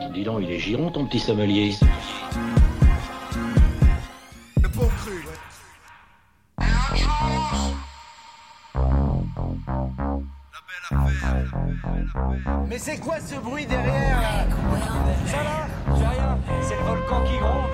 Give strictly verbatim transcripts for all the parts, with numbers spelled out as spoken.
Dis donc, il est giron ton petit sommelier. Le bon cru. Mais c'est quoi ce bruit derrière là? Ça là? J'ai rien, c'est le volcan qui gronde.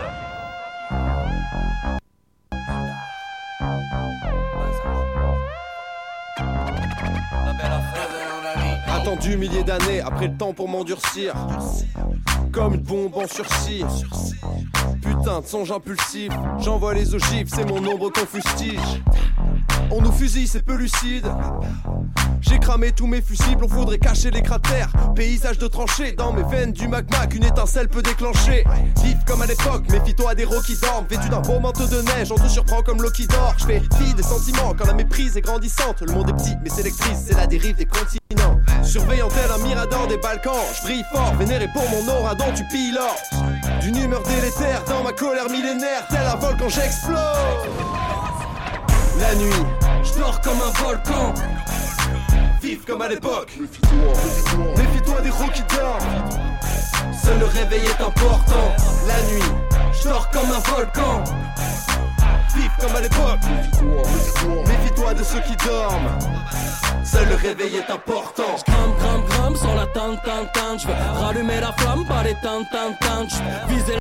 Attendu milliers d'années, après le temps pour m'endurcir. Comme une bombe en sursis. Putain de songe impulsif, j'envoie les ogives, c'est mon ombre qu'on fustige. On nous fusille, c'est peu lucide. J'ai cramé tous mes fusibles, on voudrait cacher les cratères. Paysage de tranchées, dans mes veines du magma qu'une étincelle peut déclencher. Vite comme à l'époque, méfie-toi des rocs qui dorment. Vêtu d'un beau manteau de neige, on te surprend comme l'eau qui dort. Je fais fi des sentiments quand la méprise est grandissante. Le monde est petit mais sélectrice, c'est la dérive des continents. Surveillant tel un mirador des Balkans, je brille fort, vénéré pour mon aura dont tu pilles l'or. D'une humeur délétère, dans ma colère millénaire, tel un volcan j'explose. La nuit, je dors comme un volcan. Vif comme à l'époque. Méfie-toi, méfie-toi des roues qui dorment. Seul le réveil est important. La nuit, je dors comme un volcan. Vif comme à l'époque. Méfie-toi, méfie-toi de ceux qui dorment. Seul le réveil est important. J'grimpe, grimpe, grimpe sur la tente, tente, tente. J'veux rallumer la flamme par les tentes, tente, tente. J'visais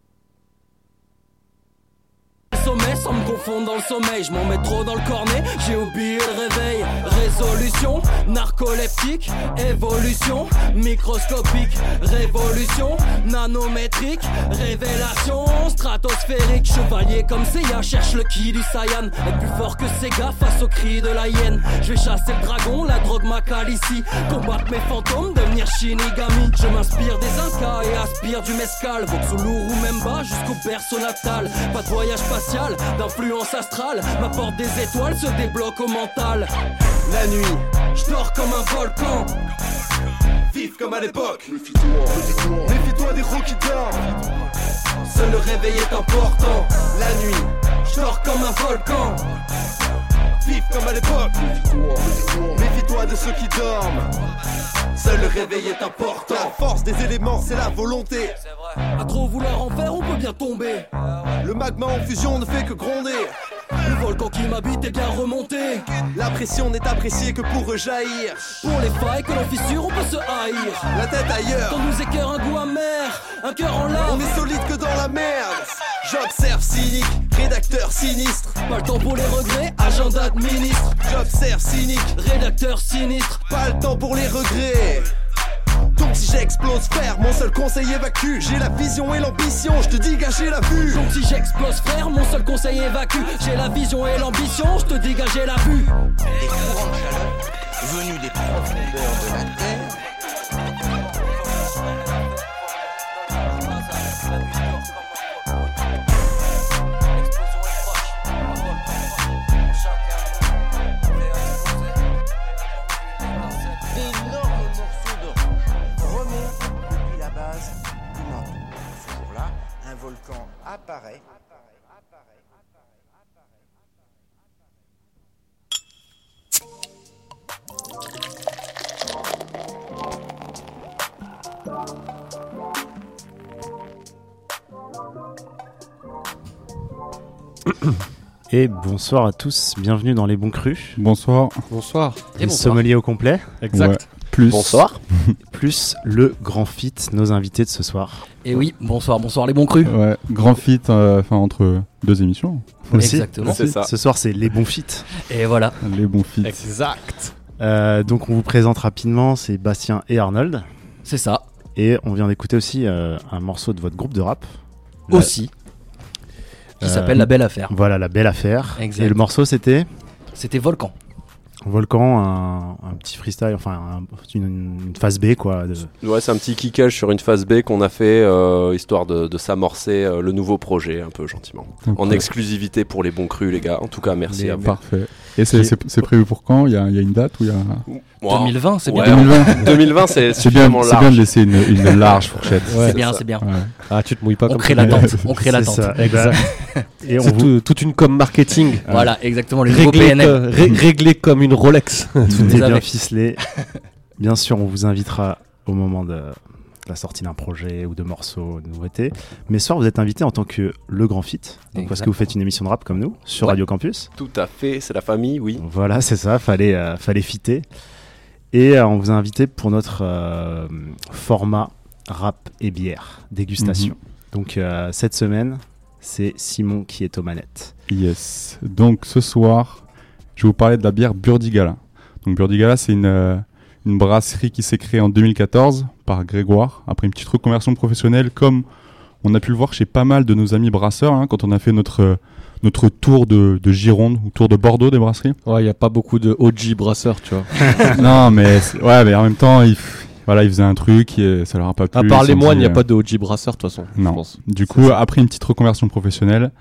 sommet sans me confondre dans le sommeil. Je m'en mets trop dans le cornet, j'ai oublié le réveil. Résolution, narcoleptique, évolution, microscopique, révolution, nanométrique, révélation, stratosphérique. Chevalier comme Seiya, cherche le ki du Saiyan. Être plus fort que Sega face au cri de la hyène. Je vais chasser le dragon, la drogue m'a calé ici. Combattre mes fantômes, devenir Shinigami. Je m'inspire des Incas et aspire du mescal. Voxolour ou même bas jusqu'au berceau natal. Pas de voyage spatial, d'influence astrale, ma porte des étoiles se débloque au mental. La nuit, je dors comme un volcan. Vif comme à l'époque. Méfie-toi, méfie-toi, méfie-toi des roues qui dorment. Seul le réveil est important. La nuit, je dors comme un volcan. Vif comme à l'époque. Méfie-toi, méfie-toi, méfie-toi de ceux qui dorment. Seul le réveil est important. La force des éléments, c'est la volonté. À trop vouloir en faire, on peut bien tomber. Le magma en fusion ne fait que gronder. Le volcan qui m'habite est bien remonté. La pression n'est appréciée que pour rejaillir. Pour les failles que l'on fissure, on peut se haïr. La tête ailleurs, quand nous écœure un goût amer, un cœur en larmes. On est solide que dans la merde. J'observe cynique, rédacteur sinistre. Pas le temps pour les regrets, agenda de ministre. J'observe cynique, rédacteur sinistre. Pas le temps pour les regrets. Donc si j'explose frère, mon seul conseil évacue. J'ai la vision et l'ambition, je te dis gager la vue. Donc si j'explose frère, mon seul conseil évacue. J'ai la vision et l'ambition, je te dis gager la vue. Des courants de chaleur venus des profondeurs de la terre. Volcan apparaît. Et bonsoir à tous, bienvenue dans Les Bons Crus. Bonsoir. Bonsoir. Et le sommelier au complet. Exact. Ouais. Plus. Bonsoir. Plus le grand fit, nos invités de ce soir. Et oui, bonsoir, bonsoir les bons crus. Ouais, grand fit euh, entre deux émissions. Aussi. Exactement. C'est ça. Ce soir, c'est Les Bons Fit. Et voilà. Les bons fits. Exact. Euh, donc, on vous présente rapidement, c'est Bastien et Arnold. C'est ça. Et on vient d'écouter aussi euh, un morceau de votre groupe de rap. Aussi. Qui euh, s'appelle La Belle Affaire. Voilà, La Belle Affaire. Exact. Et le morceau, c'était C'était Volcan. Volcan, un, un petit freestyle, enfin un, une, une phase B quoi. De... Ouais, c'est un petit kickage sur une phase B qu'on a fait euh, histoire de, de s'amorcer euh, le nouveau projet un peu gentiment. Okay. En exclusivité pour les bons crus les gars. En tout cas, merci les à vous. Parfait. Et c'est, c'est, c'est prévu pour quand ? Il y a, il y a une date ou il y a... Wow. deux mille vingt, c'est ouais, bien. deux mille vingt, deux mille vingt c'est, c'est bien, large. C'est bien de laisser une, une large fourchette. Ouais, c'est bien, c'est bien. Ouais. Ah, tu te mouilles pas on comme crée ça. l'attente. On crée c'est l'attente. Ça, exact. Et on c'est vous... tout, toute une com marketing. Voilà, exactement. Les réglé, P N L. Ré- réglé comme une Rolex. Tout est bien ficelé. Bien sûr, on vous invitera au moment de la sortie d'un projet ou de morceaux, de nouveautés. Mais ce soir, vous êtes invité en tant que Le Grand Fit, donc parce que vous faites une émission de rap comme nous sur ouais. Radio Campus. Tout à fait, c'est la famille, oui. Voilà, c'est ça, fallait, euh, fallait fitter. Et euh, on vous a invité pour notre euh, format rap et bière, dégustation. Mm-hmm. Donc euh, cette semaine, c'est Simon qui est aux manettes. Yes. Donc ce soir, je vais vous parler de la bière Burdigala. Donc Burdigala, c'est une, euh, une brasserie qui s'est créée en deux mille quatorze par Grégoire, après une petite reconversion professionnelle, comme on a pu le voir chez pas mal de nos amis brasseurs, hein, quand on a fait notre, notre tour de, de Gironde, ou tour de Bordeaux des brasseries. Ouais, il n'y a pas beaucoup de O G brasseurs, tu vois. Non, mais, ouais, mais en même temps, il, voilà, ils faisaient un truc et ça leur a pas plu. À part les moines, il n'y a pas de O G brasseurs, de toute façon. Non. Je pense. Du coup, ça. Après une petite reconversion professionnelle,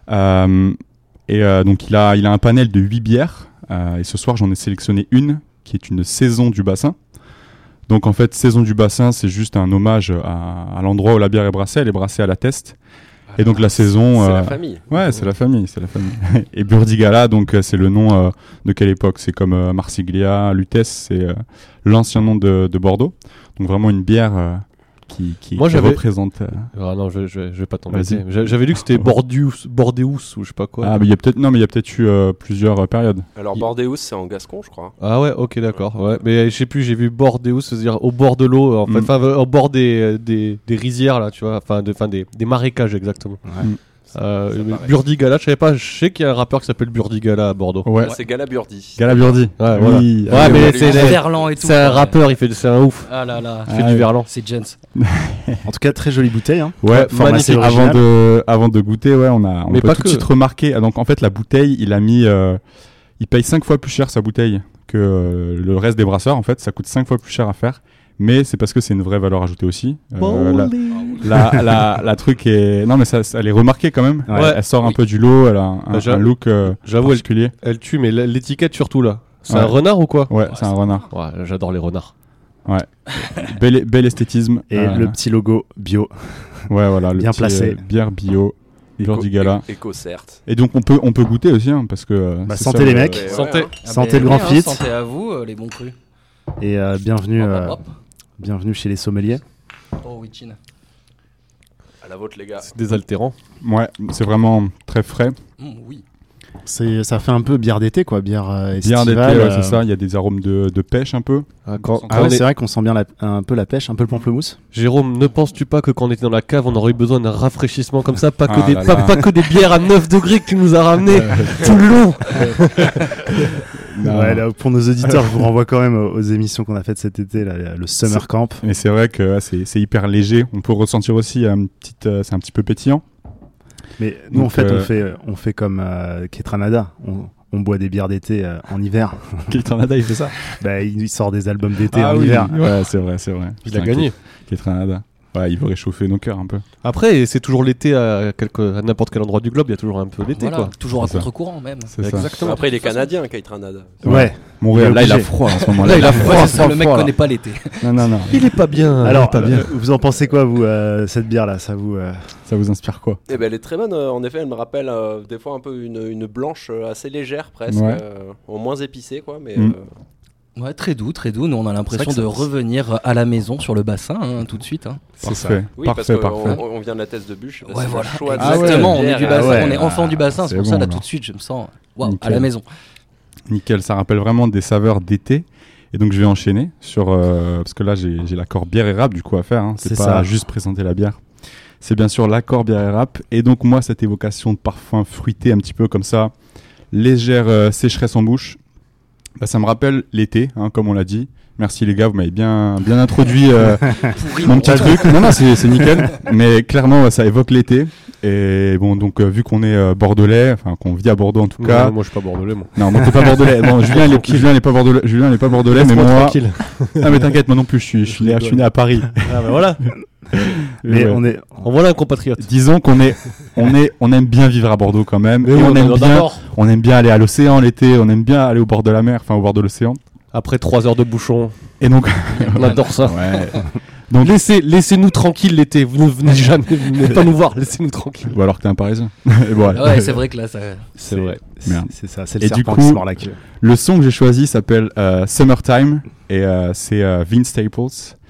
euh, et euh, donc il a, il a un panel de huit bières. Euh, et ce soir, j'en ai sélectionné une qui est une saison du bassin. Donc en fait, saison du bassin, c'est juste un hommage à, à l'endroit où la bière est brassée. Elle est brassée à la Teste. Ah, et donc la saison... C'est euh, la famille. Ouais, c'est la famille, c'est la famille. Et Burdigala, donc c'est le nom euh, de quelle époque? C'est comme euh, Marsiglia, Lutèce, c'est euh, l'ancien nom de, de Bordeaux. Donc vraiment une bière... Euh, qui, qui, Moi, qui j'avais... représente... Euh... Ah non, je, je, je vais pas t'embêter. J'avais lu que c'était Bordeus, Bordeus ou je sais pas quoi. Ah, mais il y a peut-être... Non, mais il y a peut-être eu euh, plusieurs euh, périodes. Alors, il... Bordeus, c'est en Gascon, je crois. Ah ouais, ok, d'accord. Ouais. Mais je sais plus, j'ai vu Bordeus, c'est-à-dire au bord de l'eau, en fait, enfin, mm. au bord des, des, des rizières, là, tu vois, enfin, de, des, des marécages, exactement. Ouais. Mm. Euh, Burdigala, je savais pas, je sais qu'il y a un rappeur qui s'appelle Burdigala à Bordeaux. Ouais, ouais. C'est Galaburdi. Galaburdi. Ouais, oui. Voilà. Ouais, mais c'est Verlan et tout. C'est un rappeur, il fait, c'est un ouf. Ah là là. Il fait ah, du ouais. Verlan. C'est Jens. En tout cas, très jolie bouteille. Hein. Ouais, magnifique. Avant de, avant de goûter, ouais, on a, on mais peut pas tout que... de suite remarquer. Donc en fait, la bouteille, il a mis, euh, il paye cinq fois plus cher sa bouteille que euh, le reste des brasseurs. En fait, ça coûte cinq fois plus cher à faire. Mais c'est parce que c'est une vraie valeur ajoutée aussi. Euh, la, la, la, la truc est... Non, mais ça, ça, elle est remarquée quand même. Ouais. Elle, elle sort oui. un peu du lot, elle a un, un, un look euh, particulier. Elle, elle tue, mais l'étiquette surtout là. C'est ouais. un renard ou quoi? Ouais, ouais c'est un renard. Ouais, j'adore les renards. Ouais. bel, bel esthétisme. Et euh... le petit logo bio. Ouais, voilà. Le bien petit, placé. Euh, bière bio. Burdigala. Éco, certes. Et donc on peut, on peut goûter aussi, hein, parce que... Bah, santé ça, les mecs. Ouais, santé. Ouais, hein. Santé ah ben, le grand oui, fit. Hein, santé à vous, euh, les bons crus. Et euh, bienvenue... Hop, hop, hop. Euh, Bienvenue chez les sommeliers. Oh oui, Chin. À la vôtre, les gars. C'est désaltérant. Ouais, c'est vraiment très frais. Mmh, oui. C'est, ça fait un peu bière d'été, quoi. Bière euh, estivale. Bière d'été, ouais, euh... c'est ça. Il y a des arômes de, de pêche un peu. Ah, quand, ah ouais, est... c'est vrai qu'on sent bien la, un peu la pêche, un peu le pamplemousse. Jérôme, ne penses-tu pas que quand on était dans la cave, on aurait eu besoin d'un rafraîchissement comme ça, pas que, ah des, là pas, là. pas que des bières à neuf degrés que tu nous as ramené tout le long. Ouais, là, pour nos auditeurs, je vous renvoie quand même aux émissions qu'on a faites cet été, là, le Summer c'est... Camp. Mais c'est vrai que ouais, c'est, c'est hyper léger. On peut ressentir aussi un petit, euh, c'est un petit peu pétillant. Mais nous, Donc, en fait, euh... on fait, on fait comme euh, Ketranada. On, on boit des bières d'été euh, en hiver. Ketranada, il fait ça. Bah, il, il sort des albums d'été ah en oui, hiver. Ouais, c'est vrai, c'est vrai. Il a gagné. Ketranada. Ouais, il veut réchauffer nos cœurs un peu. Après, c'est toujours l'été à, quelque, à n'importe quel endroit du globe, il y a toujours un peu l'été. Voilà, quoi. Toujours c'est à contre-courant même. C'est Exactement. Après, il est canadien, Ketranada. Ouais. ouais. Montréal, là, il a froid en ce moment-là. Là, il a froid. Ouais, ça, le mec connaît pas l'été. Non, non, non. Il est pas bien. Alors, pas bien. Euh, vous en pensez quoi, vous, euh, cette bière-là? Ça vous, euh... ça vous inspire quoi? Eh ben, elle est très bonne. Euh, en effet, elle me rappelle euh, des fois un peu une, une blanche euh, assez légère, presque, ouais. euh, au moins épicée, quoi. Mais. Mm. Euh... Ouais, très doux, très doux. Nous, on a l'impression de ça... revenir à la maison sur le bassin, hein, tout de suite. Hein. C'est parfait. ça. Oui, parfait, parce qu'on parfait. on vient de la Thèse de Bûche. Ouais, voilà. Choix ah exactement, ouais. on est du bassin, ah ouais. on est enfant du bassin. C'est, c'est pour bon, ça, là, alors. tout de suite, je me sens wow, à la maison. Nickel, ça rappelle vraiment des saveurs d'été. Et donc, je vais enchaîner sur. Euh, parce que là, j'ai, j'ai l'accord bière et rap, du coup, à faire. Hein. C'est, c'est pas ça. Juste présenter la bière. C'est bien sûr l'accord bière et rap. Et donc, moi, cette évocation de parfum fruité, un petit peu comme ça, légère euh, sécheresse en bouche. Bah, ça me rappelle l'été, hein, comme on l'a dit. Merci les gars, vous m'avez bien, bien introduit euh, mon petit truc. Non, non, c'est, c'est nickel. Mais clairement, ouais, ça évoque l'été. Et bon, donc, euh, vu qu'on est euh, bordelais, enfin, qu'on vit à Bordeaux en tout ouais, cas. Moi, je suis pas bordelais, moi. Non, moi, t'es pas bordelais. Bon, Julien, il est, Julien, il est pas bordelais. Julien, il est pas bordelais, mais moi. Tranquille. Ah, mais t'inquiète, moi non plus, je suis, je suis né, je suis né à Paris. Ah, bah voilà. Mais ouais. on est, on voilà un compatriote. Disons qu'on est, on est, on aime bien vivre à Bordeaux quand même. Mais et oui, on, on aime bien, d'abord. on aime bien aller à l'océan l'été. On aime bien aller au bord de la mer, enfin au bord de l'océan. Après trois heures de bouchon. Et donc, on adore ça. Ouais. Donc laissez, laissez-nous tranquille l'été. Vous ne venez jamais, vous venez pas nous voir. Laissez-nous tranquille. Ou alors que t'es un Parisien. Et bon, ouais, ouais, c'est vrai que là, ça. C'est, c'est vrai. C'est, c'est ça. C'est le et serpent du coup, qui se mord la queue. Le son que j'ai choisi s'appelle euh, Summertime et euh, c'est euh, Vince Staples. Oh.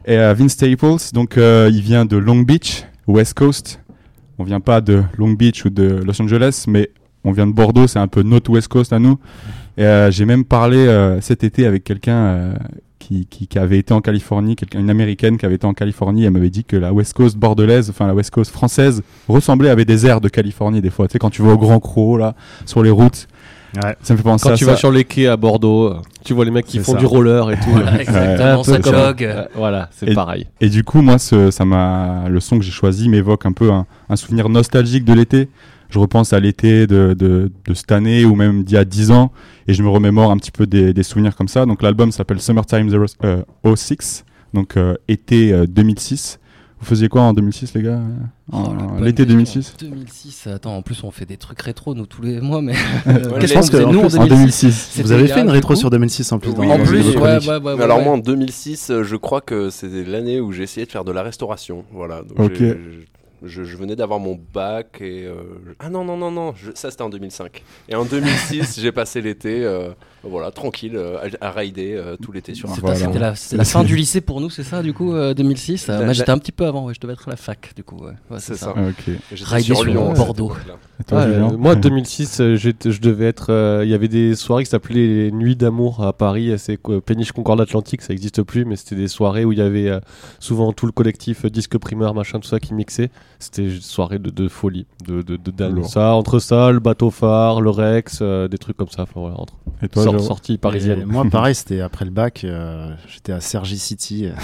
Et euh, Vince Staples, donc euh, il vient de Long Beach, West Coast. On vient pas de Long Beach ou de Los Angeles, mais on vient de Bordeaux, c'est un peu notre West Coast à nous. Et euh, j'ai même parlé euh, cet été avec quelqu'un euh, qui, qui, qui avait été en Californie, quelqu'un, une américaine qui avait été en Californie. Elle m'avait dit que la West Coast bordelaise, enfin la West Coast française, ressemblait à des airs de Californie des fois. Tu sais, quand tu vas au Grand Croc, là, sur les routes. Ouais. Ça me fait penser Quand à tu ça. vas sur les quais à Bordeaux, tu vois les mecs qui C'est font ça. du roller et tout. Voilà, exactement, Ouais, ça un peu comme- jog. Euh, voilà, c'est Et- pareil. Et du coup, moi, ce, ça m'a, le son que j'ai choisi m'évoque un peu un, un souvenir nostalgique de l'été. Je repense à l'été de, de, de cette année ou même d'il y a dix ans et je me remémore un petit peu des, des souvenirs comme ça. Donc l'album s'appelle Summertime zéro, euh, oh six, donc euh, été euh, deux mille six. Vous faisiez quoi en deux mille six, les gars en, Oh, la bonne l'été deux mille six question. deux mille six, attends, en plus on fait des trucs rétro nous tous les mois, mais Ouais, qu'est-ce les- qu'on faisait en nous en plus, en deux mille six? six. Vous avez C'était fait une grave, rétro du sur coup. deux mille six en plus. Oui, dans en dans plus, les ouais, chroniques. ouais, ouais, Mais alors ouais. moi en deux mille six, euh, je crois que c'était l'année où j'ai essayé de faire de la restauration. Voilà. Donc Ok. j'ai- Je, je venais d'avoir mon bac et euh, je- ah non non non non je- ça c'était en deux mille cinq et en deux mille six j'ai passé l'été euh, voilà tranquille euh, à, à rider euh, tout l'été sur un C'était Voilà. c'était la, c'était la fin du lycée pour nous, c'est ça, du coup, euh, deux mille six. Euh, La- moi, j'étais la- un petit peu avant, ouais, je devais être à la fac, du coup. Ouais, ouais, C'est c'est ça. ça. Ah, ok. J'étais Rider sur Lyon, à cette Bordeaux. époque-là. Et toi, Ouais, Julien euh, moi, deux mille six, euh, j'étais- je devais être. euh, Il y avait des soirées qui s'appelaient les Nuits d'amour à Paris. C'est quoi, Péniche Concorde Atlantique, ça n'existe plus, mais c'était des soirées où il y avait euh, souvent tout le collectif euh, disque primeur, machin, tout ça qui mixait. C'était une soirée de, de folie, de, de, de dingue. Lourd. Ça, entre ça, le bateau phare, le Rex, euh, des trucs comme ça. Enfin, voilà, entre Et toi, sort- Jérôme sorties Et parisiennes. moi, pareil, c'était après le bac. euh, j'étais à Cergy City, euh,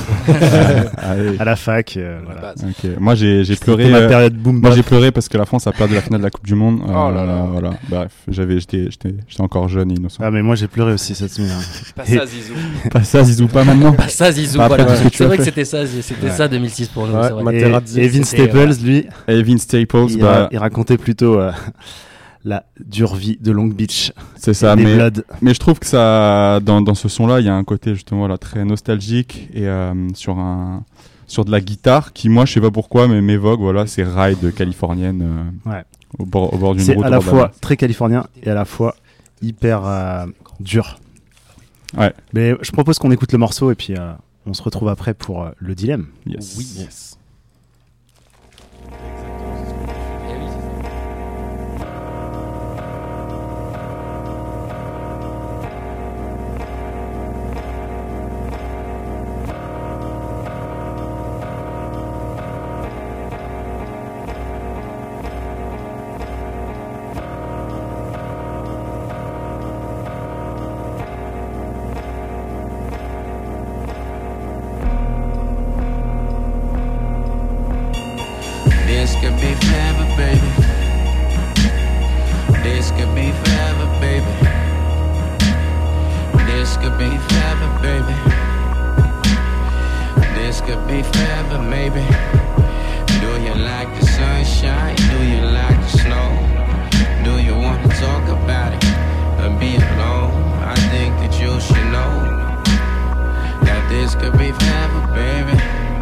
Ah, oui. à la fac. euh, La voilà. base. Ok. Moi, j'ai, j'ai C'était pleuré. ma euh, période boom Moi bap. j'ai pleuré parce que la France a perdu la finale de la Coupe du Monde. Euh, Oh là là. Voilà. Bref, j'avais, j'étais, j'étais, j'étais encore jeune et innocent. Ah, mais moi, j'ai pleuré aussi cette semaine. hein. Pas ça Zizou. Pas ça, Zizou, pas maintenant. Bah, ça, Zizou, Pas après voilà. tout ce que tu C'est as vrai que fait. c'était ça, c'était Ouais. ça deux mille six pour nous. Ouais, c'est vrai. ma- Et, Materazzi, et Vince c'était, Staples, voilà. lui, Et Vince Staples, il, bah, ra- il racontait plutôt euh, la dure vie de Long Beach. c'est ça. les Mais, Bloods. mais je trouve que ça, dans, dans ce son-là, il y a un côté justement voilà, très nostalgique et euh, sur un, sur de la guitare qui, moi, je sais pas pourquoi, mais m'évoque voilà, ces rides californiennes euh, Ouais. au bord, au bord d'une C'est route. à la au bord de fois mer. très californien et à la fois hyper euh, dur. Ouais. Mais je propose qu'on écoute le morceau et puis euh, on se retrouve après pour euh, le dilemme. Yes. Oui. Yes. This could be forever, baby. This could be forever, baby. This could be forever, baby. This could be forever, maybe. Do you like the sunshine? Do you like the snow? Do you want to talk about it or be alone? I think that you should know that this could be forever, baby.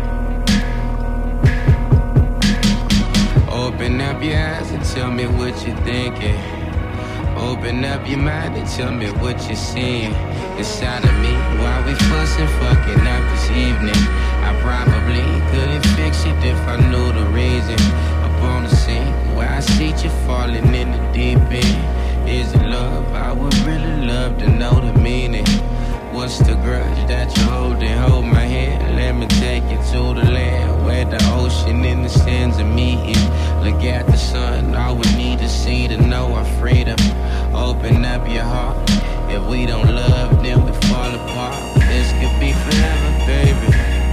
Open up your eyes and tell me what you're thinking. Open up your mind and tell me what you're seeing inside of me. While we fussing, fucking up this evening, I probably couldn't fix it if I knew the reason. Up on the scene where I see you falling in the deep end. Is it love? I would really love to know the meaning. What's the grudge that you're holding? Hold my hand, let me take you to the land where the ocean and the sands are meeting. Look at the sun, all we need to see to know our freedom. Open up your heart. If we don't love, then we fall apart. This could be forever, baby.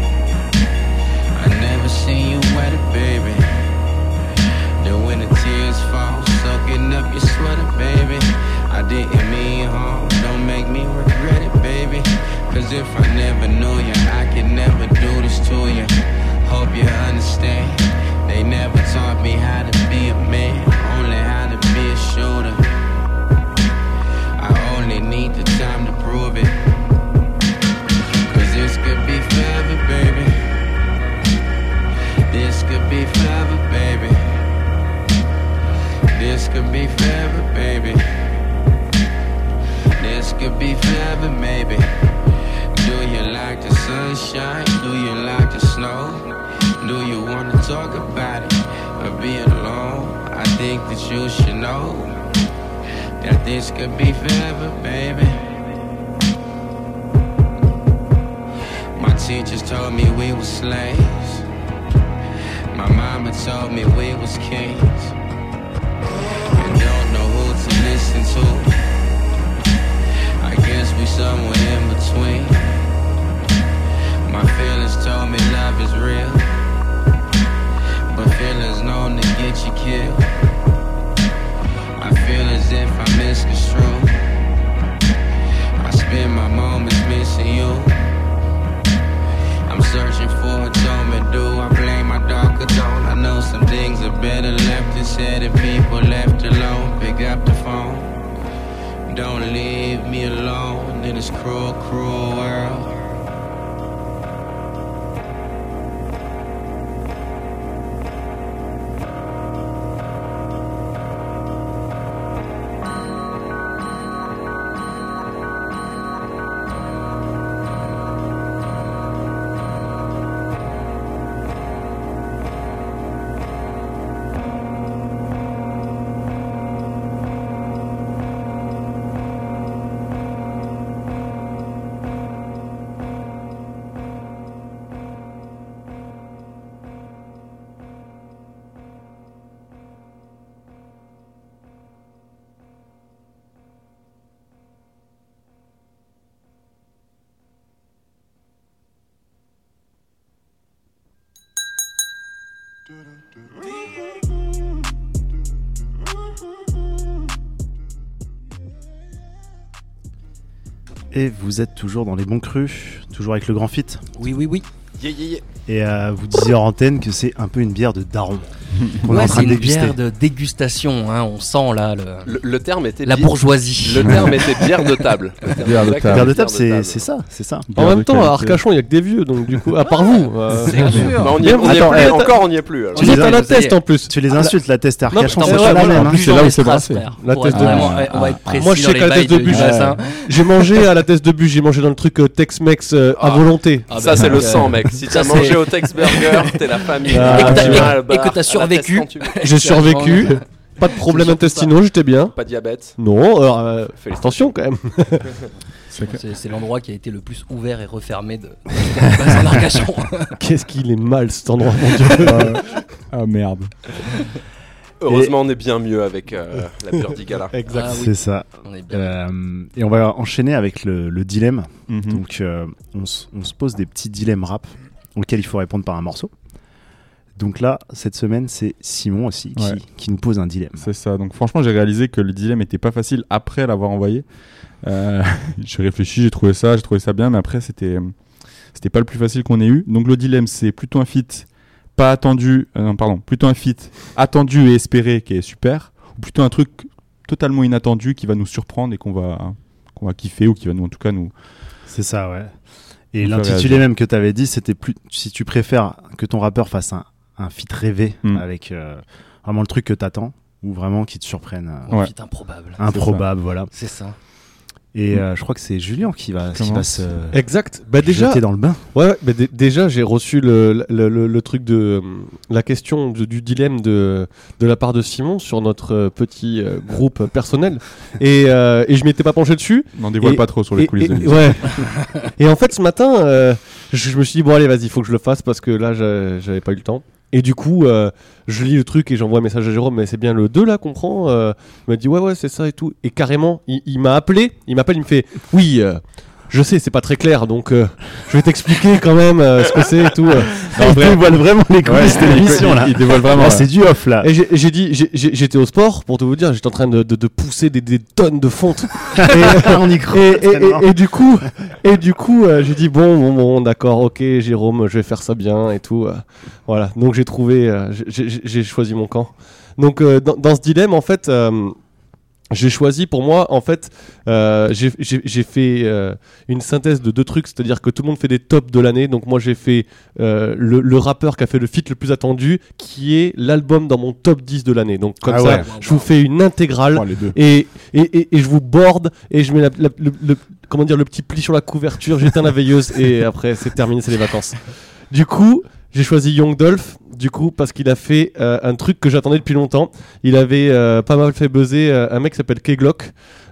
I never seen you wetter, baby. Then when the tears fall, soaking up your sweater, baby. I didn't mean harm, don't make me regret it, baby. Cause if I never knew you, I could never do this to you. Hope you understand. They never taught me how to be a man, only how to be a shooter. I only need the time to prove it. Do you wanna talk about it or be alone? I think that you should know that this could be forever, baby. My teachers told me we were slaves. My mama told me we was kings. And don't know who to listen to. I guess we somewhere in between. My feelings told me love is real, but feelings known to get you killed. I feel as if I misconstrued. I spend my moments missing you. I'm searching for a tome and do I blame my darker tone? I know some things are better left unsaid and people left alone. Pick up the phone. Don't leave me alone in this cruel, cruel world. Et vous êtes toujours dans les bons crus, toujours avec le grand fit. Oui, oui, oui. Yeah, yeah, yeah. Et euh, vous disiez en antenne que c'est un peu une bière de daron. On ouais, est en train c'est de une déguster. Bière de dégustation, hein, on sent là le, le, le terme était la bière, bourgeoisie. Le terme était bière de table. Bière de table, bière de table c'est, c'est ça, c'est ça. En même temps, à Arcachon, il n'y a que des vieux, donc du coup, à part vous. Euh... C'est sûr. Bah, on y est, on y est plus, encore, on n'y est plus. Alors. Tu as la test en plus. Tu les insultes, la test à Arcachon, c'est pas la même. C'est là où c'est brassé. La test de bûche. On va être précis. Moi, je sais qu'à la test de bûche, j'ai mangé à la test de bûche, j'ai mangé dans le truc Tex-Mex à volonté. Ça, c'est le sang, mec. Si t'as mangé au Tex Burger, t'es la famille. Et que t'as survécu. J'ai survécu, pas de problème intestinaux, j'étais bien. Pas de diabète. Non, euh, attention quand même. C'est, c'est, c'est l'endroit qui a été le plus ouvert et refermé de, de en Arcachon. Qu'est-ce qu'il est mal cet endroit, mon Dieu. Ah merde. Heureusement, et... on est bien mieux avec euh, la Birdie Gala. Exact, ah, oui. C'est ça. On est bien euh, et on va enchaîner avec le, le dilemme. Mm-hmm. Donc, euh, on, s- on se pose des petits dilemmes rap auxquels il faut répondre par un morceau. Donc là, cette semaine, c'est Simon aussi qui, ouais. qui nous pose un dilemme. C'est ça. Donc franchement, j'ai réalisé que le dilemme était pas facile après l'avoir envoyé. Euh, j'ai réfléchi, j'ai trouvé ça, j'ai trouvé ça bien, mais après c'était c'était pas le plus facile qu'on ait eu. Donc le dilemme, c'est plutôt un feat pas attendu, euh, non pardon, plutôt un feat attendu et espéré qui est super, ou plutôt un truc totalement inattendu qui va nous surprendre et qu'on va qu'on va kiffer ou qui va nous en tout cas nous. C'est ça, ouais. Et l'intitulé même que tu avais dit, c'était plus si tu préfères que ton rappeur fasse un un feat rêvé mm. avec euh, vraiment le truc que t'attends ou vraiment qui te surprenne. Euh, ouais. Un feat improbable. Improbable, c'est voilà. C'est ça. Et euh, je crois que c'est Julien qui va, qui va se exact. Bah déjà, jeter dans le bain. Ouais, bah d- déjà j'ai reçu le, le, le, le truc de la question de, du dilemme de, de la part de Simon sur notre petit euh, groupe personnel et, euh, et je m'étais pas penché dessus. N'en dévoile et, pas trop sur les et, coulisses et, de l'émission. Ouais. Et en fait ce matin, euh, je, je me suis dit bon allez vas-y, il faut que je le fasse parce que là j'a, j'avais pas eu le temps. Et du coup, euh, je lis le truc et j'envoie un message à Jérôme, mais c'est bien le deux là qu'on prend. Euh, il m'a dit ouais ouais c'est ça et tout. Et carrément, il, il m'a appelé, il m'appelle, il me fait oui. Euh, Je sais, c'est pas très clair, donc euh, je vais t'expliquer quand même euh, ce que c'est et tout. Euh. Il dévoile vraiment les coulisses ouais, de l'émission là. Il dévoile vraiment. Ah, c'est du off là. Et j'ai, j'ai dit, j'ai, j'étais au sport pour tout vous dire, j'étais en train de, de, de pousser des, des tonnes de fonte. et, On y croit. Et, et, et, et du coup, et du coup, euh, j'ai dit bon, bon, bon, d'accord, ok, Jérôme, je vais faire ça bien et tout. Euh, voilà. Donc j'ai trouvé, euh, j'ai, j'ai, j'ai choisi mon camp. Donc euh, dans, dans ce dilemme, en fait. Euh, J'ai choisi pour moi, en fait, euh, j'ai, j'ai, j'ai fait euh, une synthèse de deux trucs, c'est-à-dire que tout le monde fait des tops de l'année, donc moi j'ai fait euh, le, le rappeur qui a fait le feat le plus attendu, qui est l'album dans mon top dix de l'année. Donc comme ah ça, ouais. je vous fais une intégrale oh, et, et, et, et je vous borde et je mets la, la, le, le, comment dire, le petit pli sur la couverture, j'éteins la veilleuse et après c'est terminé, c'est les vacances. Du coup... j'ai choisi Young Dolph du coup parce qu'il a fait euh, un truc que j'attendais depuis longtemps. Il avait euh, pas mal fait buzzer euh, un mec qui s'appelle K-Glock.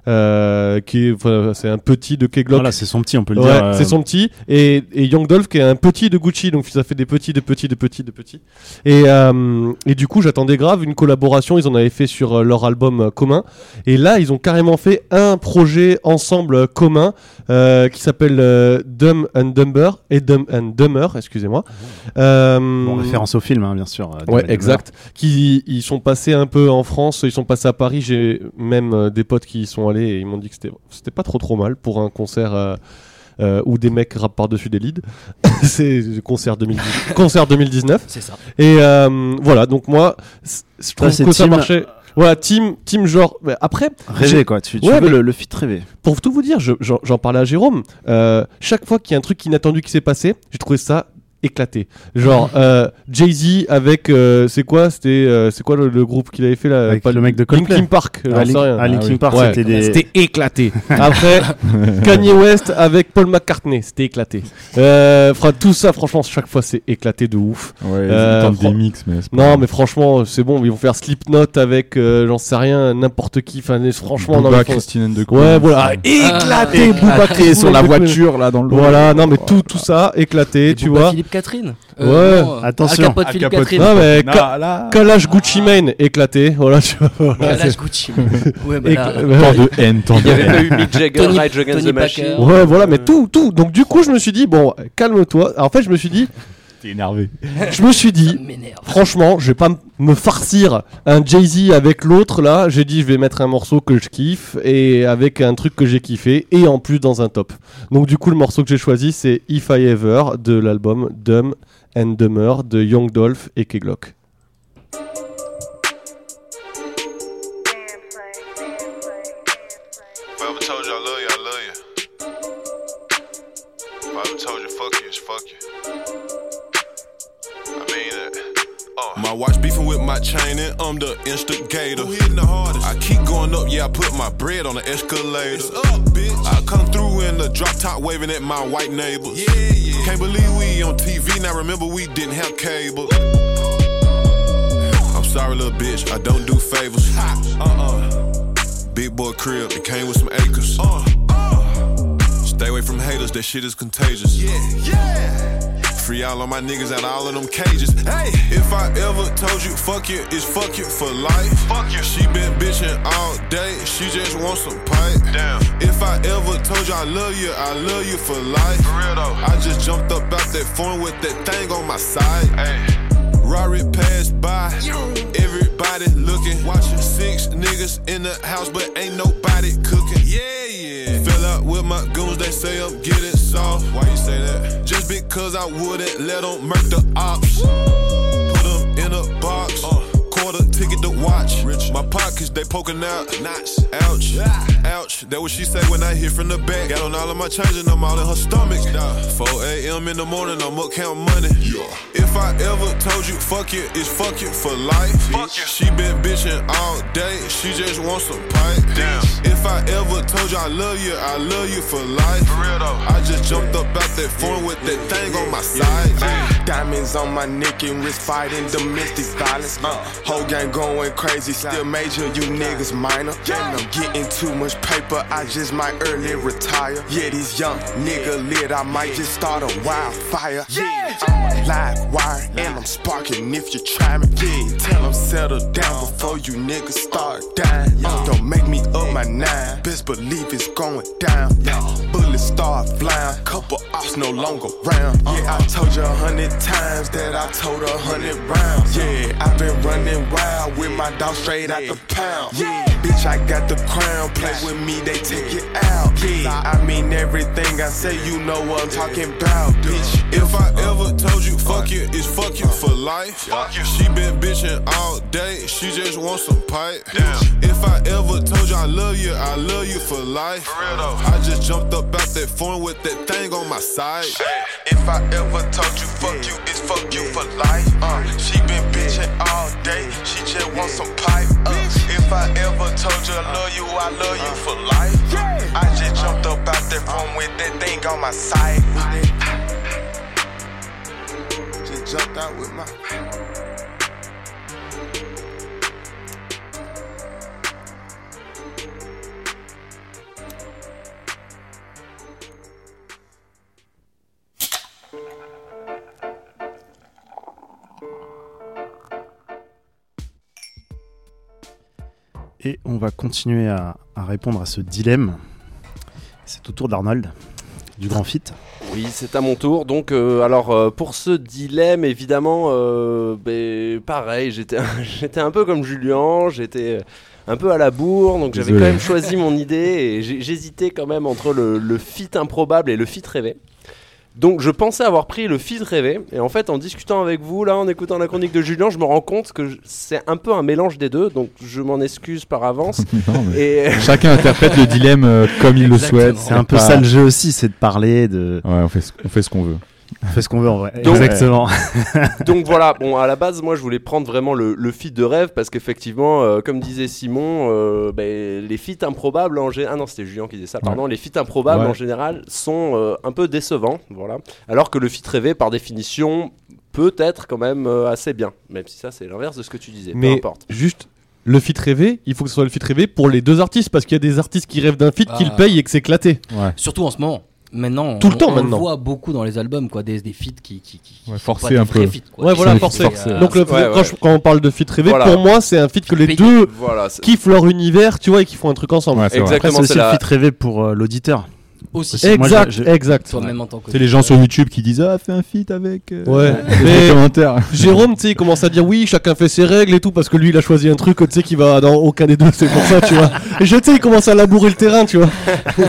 Euh, qui est, enfin, c'est un petit de K-Glock. Voilà, c'est son petit, on peut le ouais, dire. Euh... C'est son petit. Et, et Young Dolph qui est un petit de Gucci, donc ça fait des petits, de petits, de petits, de petits. Et, euh, et du coup, j'attendais grave une collaboration. Ils en avaient fait sur euh, leur album euh, commun. Et là, ils ont carrément fait un projet ensemble euh, commun euh, qui s'appelle euh, Dumb and Dumber et Dumb and Dumber, excusez-moi. Euh, bon, référence au film, hein, bien sûr. Euh, ouais, exact. Qui ils sont passés un peu en France, ils sont passés à Paris. J'ai même euh, des potes qui y sont allés et ils m'ont dit que c'était c'était pas trop trop mal pour un concert euh, euh, où des mecs rappent par-dessus des leads. C'est concert deux mille dix concert deux mille dix-neuf. C'est ça. Et euh, voilà, donc moi je trouve ça, que ça team... marchait. Voilà, team, team genre. Mais après. Rêver quoi, tu, tu ouais, veux le, le feat rêver. Pour tout vous dire, je, j'en, j'en parlais à Jérôme. Euh, chaque fois qu'il y a un truc inattendu qui s'est passé, j'ai trouvé ça éclaté. Genre euh, Jay-Z avec euh, c'est quoi c'était euh, c'est quoi le, le groupe qu'il avait fait là, avec pas le mec de Coldplay. Linkin Park. Ah, Link, ah, Linkin Park, ouais. c'était des... c'était éclaté. Après Kanye West avec Paul McCartney, c'était éclaté. Euh, tout ça franchement chaque fois c'est éclaté de ouf. Ouais, euh, ils tentent fran- des mix mais c'est pas non grave. mais franchement c'est bon, ils vont faire Slipknot avec euh, j'en sais rien n'importe qui. Enfin franchement Booba, non, Christine and the Queens. ouais voilà éclaté. Ah, Booba Christine sur la voiture là dans le voilà non mais tout tout ça éclaté tu vois. Philippe Catherine. Euh, ouais, non, attention. À capote Philippe à capote. Catherine. Non mais Non, ca- là... Kalash Gucci Mane éclaté. Voilà, tu vois. Voilà, Kalash Gucci. Ouais, bah là. Écla- Tant de haine, tant Il de y avait haine. pas eu Mick Jagger, Tony- Rage Against Tony the Machine. Parker. Ouais, voilà, mais tout, tout. Donc du coup, je me suis dit bon, calme-toi. En fait, je me suis dit, T'es énervé. je me suis dit, M'énerve. franchement, je vais pas m- me farcir un Jay-Z avec l'autre là. J'ai dit, je vais mettre un morceau que je kiffe et avec un truc que j'ai kiffé et en plus dans un top. Donc du coup, le morceau que j'ai choisi, c'est If I Ever de l'album Dumb and Dumber de Young Dolph et K-Glock. If I ever told you I love you, I love you. If I ever told you fuck you, it's fuck you. I mean it. Uh. My watch beefing with my chain and I'm the instigator. Who hitting the hardest? I keep going up, yeah, I put my bread on the escalator. It's up, bitch. I come through in the drop top waving at my white neighbors. Yeah, yeah. Can't believe we on T V, now remember we didn't have cable. I'm sorry, little bitch, I don't do favors. Uh-uh. Big boy crib, it came with some acres. Uh, uh. Stay away from haters, that shit is contagious. Yeah, yeah. Free all of my niggas out of all of them cages. Hey, if I ever told you fuck you, it's fuck you for life. Fuck you. She been bitching all day, she just wants some pipe. Damn. If I ever told you I love you, I love you for life. For real though. I just jumped up out that phone with that thing on my side. Hey. Rari passed by, everybody looking, watching six niggas in the house, but ain't nobody cooking. Yeah, yeah. Fell out with my goons, they say I'm getting soft. Why you say that? Just because I wouldn't let them murk the ops. Put them in a box, uh, quarter ticket to watch. Rich. My pockets, they poking out. Nice. Ouch. Ouch. That what she say when I hit from the back. Got on all of my change and I'm all in her stomach. four a.m. in the morning, I'm up counting money. Yeah. If I ever told you fuck you, it's fuck you for life. Fuck you. She been bitching all day, she just wants some pipe. Damn. If I ever told you I love you, I love you for life. For real though. I just jumped up out that phone with that thing on my side. Yeah. Diamonds on my neck and wrist fighting domestic violence. Uh, whole gang going crazy, still major, you niggas minor. And I'm getting too much paper, I just might early retire. Yeah, these young nigga lit, I might just start a wildfire. Yeah, I'm a live wire and I'm sparking if you try me. Yeah, tell them settle down before you niggas start dying. Uh, don't make me up my nine, best believe it's going down. Yeah, bullets start flying, couple offs no longer round. Yeah, I told you a hundred times that I told a hundred rounds. Yeah, I've been running wild with my dog straight out the pound. Yeah, bitch, I got the crown, play with me, they take it out. Yeah, I mean everything I say, you know what I'm talking about, bitch. If I ever told you fuck you, it's fuck you for life. Fuck you. She been bitching all day, she just wants some pipe. Damn. If I ever told you I love you, I love you for life. For real though. I just jumped up out that phone with that thing on my side. If I ever told you fuck you, it's fuck you for life. Uh, she been bitching all day, she just wants some pipe. Uh, if I ever told you I love you, I love you for life. Uh, I just jumped up out that phone with that thing on my side. Just jumped out with my. Et on va continuer à, à répondre à ce dilemme. C'est au tour d'Arnold, du Grand Fit. Oui, c'est à mon tour. Donc, euh, alors, euh, pour ce dilemme, évidemment, euh, bah, pareil, j'étais, j'étais un peu comme Julien, j'étais un peu à la bourre, donc Désolé. J'avais quand même choisi mon idée et j'hésitais quand même entre le, le feat improbable et le feat rêvé. Donc je pensais avoir pris le feat rêvé et en fait en discutant avec vous là, en écoutant la chronique de Julien, je me rends compte que je, c'est un peu un mélange des deux, donc je m'en excuse par avance. non, et... Chacun interprète le dilemme euh, comme il Exactement. le souhaite. C'est un peu pas... ça le jeu aussi, c'est de parler de... Ouais, on fait ce, on fait ce qu'on veut. On fait ce qu'on veut en vrai. Donc, Exactement. Donc voilà, bon à la base moi je voulais prendre vraiment le, le feat de rêve parce qu'effectivement euh, comme disait Simon, euh, bah, les feats improbables en général, ah non c'était Julien qui disait ça, pardon, ouais. les feats improbables ouais. en général sont euh, un peu décevants, voilà. Alors que le feat rêvé par définition peut être quand même euh, assez bien, même si ça c'est l'inverse de ce que tu disais. Mais peu importe. Juste le feat rêvé, il faut que ce soit le feat rêvé pour les deux artistes parce qu'il y a des artistes qui rêvent d'un feat, ah. qui le payent et que c'est éclaté. Ouais. Surtout en ce moment. Maintenant, tout on, le temps on maintenant. le voit beaucoup dans les albums, quoi, des, des feats qui, qui, qui ouais, forcés un peu. Feats, quoi. Ouais, voilà, forcés. Euh, Donc le, ouais, quand, ouais. Je, quand on parle de feat rêvé, voilà. pour moi, c'est un feat que les Payé. deux voilà, kiffent leur univers, tu vois, et qui font un truc ensemble. Ouais, c'est Exactement. vrai. C'est aussi la... le feat rêvé pour euh, l'auditeur. Aussi. Aussi. Exact, moi, je, je... exact. Toi même en tant que. C'est les gens sur YouTube qui disent ah fais un feat avec. Euh, ouais. Mais commentaires. Jérôme, tu sais, il commence à dire oui, chacun fait ses règles et tout parce que lui, il a choisi un truc, tu sais, qui va dans aucun des deux. C'est pour ça, tu vois. Et je sais, il commence à labourer le terrain, tu vois.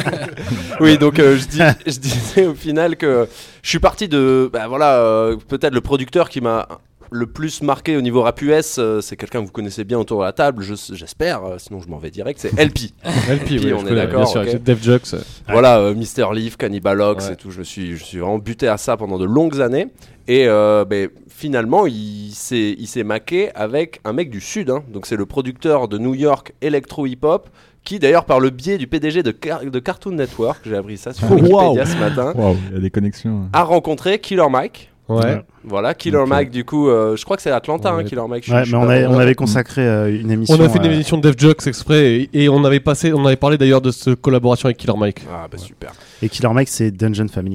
Oui, donc euh, je, dis, je disais au final que je suis parti de, bah voilà, euh, peut-être le producteur qui m'a le plus marqué au niveau rap U S, euh, c'est quelqu'un que vous connaissez bien autour de la table, je, j'espère, euh, sinon je m'en vais direct, c'est L P. L P, oui, on est d'accord. Bien sûr, okay. Def Jux. Euh. Voilà, euh, Mister Leaf, Cannibal Ox ouais. et tout, je me suis, je suis vraiment buté à ça pendant de longues années. Et euh, bah, finalement, il s'est, il s'est maqué avec un mec du Sud, hein. Donc c'est le producteur de New York Electro Hip Hop, qui d'ailleurs par le biais du P D G de, Car- de Cartoon Network, j'ai appris ça sur oh, Wikipédia wow. ce matin, wow, il y a des connexions. a rencontré Killer Mike. Ouais. Voilà, Killer okay. Mike, du coup, euh, je crois que c'est Atlanta, ouais. hein, Killer Mike. Je, ouais, je mais on, avait, on avait consacré euh, une émission. On a fait euh... une émission de Def Jux exprès et, et on avait passé, on avait parlé d'ailleurs de cette collaboration avec Killer Mike. Ah bah ouais. super. Et Killer Mike, c'est Dungeon Family.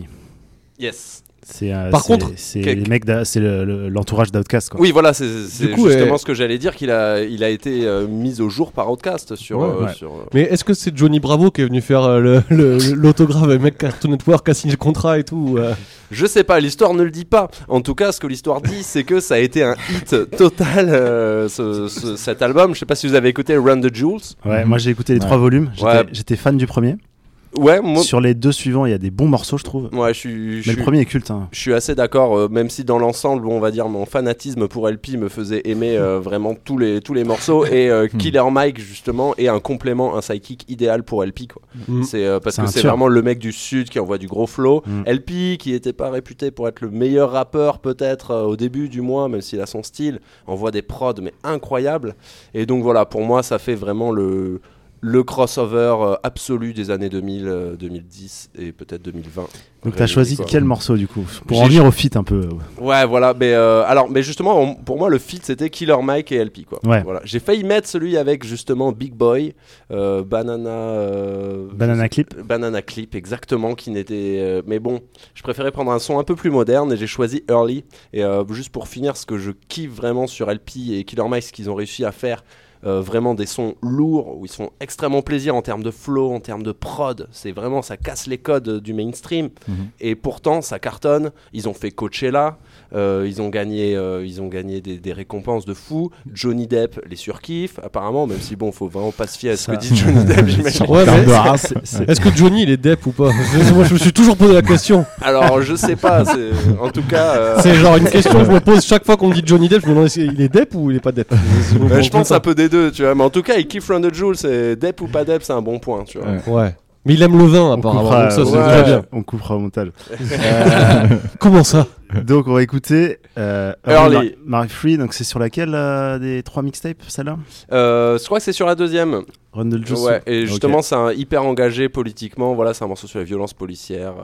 Yes. C'est, euh, Par c'est, contre, c'est quel... les mecs, c'est le, le, l'entourage d'Outkast, quoi. Oui, voilà, c'est, c'est coup, justement euh... ce que j'allais dire, qu'il a, il a été euh, mis au jour par Outkast sur. Ouais, euh, ouais. sur euh... Mais est-ce que c'est Johnny Bravo qui est venu faire euh, le, le, l'autographe avec mec Cartoon Network, a signé le contrat et tout euh... Je sais pas, l'histoire ne le dit pas. En tout cas, ce que l'histoire dit, c'est que ça a été un hit total, euh, ce, ce, cet album. Je sais pas si vous avez écouté Run the Jewels. Ouais, moi j'ai écouté les ouais. trois volumes. J'étais, ouais. j'étais fan du premier. Ouais, moi... Sur les deux suivants, il y a des bons morceaux, je trouve. Ouais, je suis. Mais le premier est culte. Hein. Je suis assez d'accord, euh, même si dans l'ensemble, on va dire, mon fanatisme pour L P me faisait aimer euh, vraiment tous les tous les morceaux. Et euh, Killer Mike justement est un complément, un sidekick idéal pour L P, quoi. Mm. C'est euh, parce c'est que c'est tueur. Vraiment le mec du sud qui envoie du gros flow. Mm. L P qui était pas réputé pour être le meilleur rappeur peut-être euh, au début du mois, même s'il a son style, envoie des prods mais incroyables. Et donc voilà, pour moi, ça fait vraiment le le crossover euh, absolu des années deux mille, euh, deux mille dix et peut-être deux mille vingt. Donc t'as choisi quoi. Quel morceau du coup pour J'ai en venir au feat un peu. Ouais, voilà, mais euh, alors mais justement on, pour moi le feat c'était Killer Mike et L P, quoi. Ouais. Voilà, j'ai failli mettre celui avec justement Big Boy, euh, Banana euh, Banana Clip. Banana Clip exactement, qui n'était euh, mais bon, je préférais prendre un son un peu plus moderne et j'ai choisi Early. Et euh, juste pour finir, ce que je kiffe vraiment sur L P et Killer Mike, ce qu'ils ont réussi à faire. Euh, vraiment des sons lourds où ils se font extrêmement plaisir en termes de flow, en termes de prod. C'est vraiment, ça casse les codes du mainstream. Mm-hmm. Et pourtant, ça cartonne. Ils ont fait Coachella. Euh, ils ont gagné, euh, ils ont gagné des, des récompenses de fou. Johnny Depp les surkiffe apparemment, même si bon, faut vraiment pas se fier à ce ça... que dit Johnny Depp. J'imagine. Ouais, mais c'est, c'est... Est-ce que Johnny il est Depp ou pas? Moi, je me suis toujours posé la question. Alors, je sais pas. C'est... En tout cas, euh... c'est genre une question que je me pose chaque fois qu'on me dit Johnny Depp. Je me demande il est Depp ou il est pas Depp. bah, je pense un peu des deux, tu vois. Mais en tout cas, il kiffe Run the Jewels. C'est Depp ou pas Depp, c'est un bon point, tu vois. Ouais. ouais. Mais il aime le vin apparemment. Coupera, donc ça, ouais, c'est ouais, très bien. On coupera au montage. euh... Comment ça? Donc on va écouter euh, Early Marie Free. Donc c'est sur laquelle euh, des trois mixtapes, celle-là? euh, Je crois que c'est sur la deuxième. Run the Juice. Ouais. Et justement, okay. c'est un hyper engagé politiquement. Voilà, c'est un morceau sur la violence policière.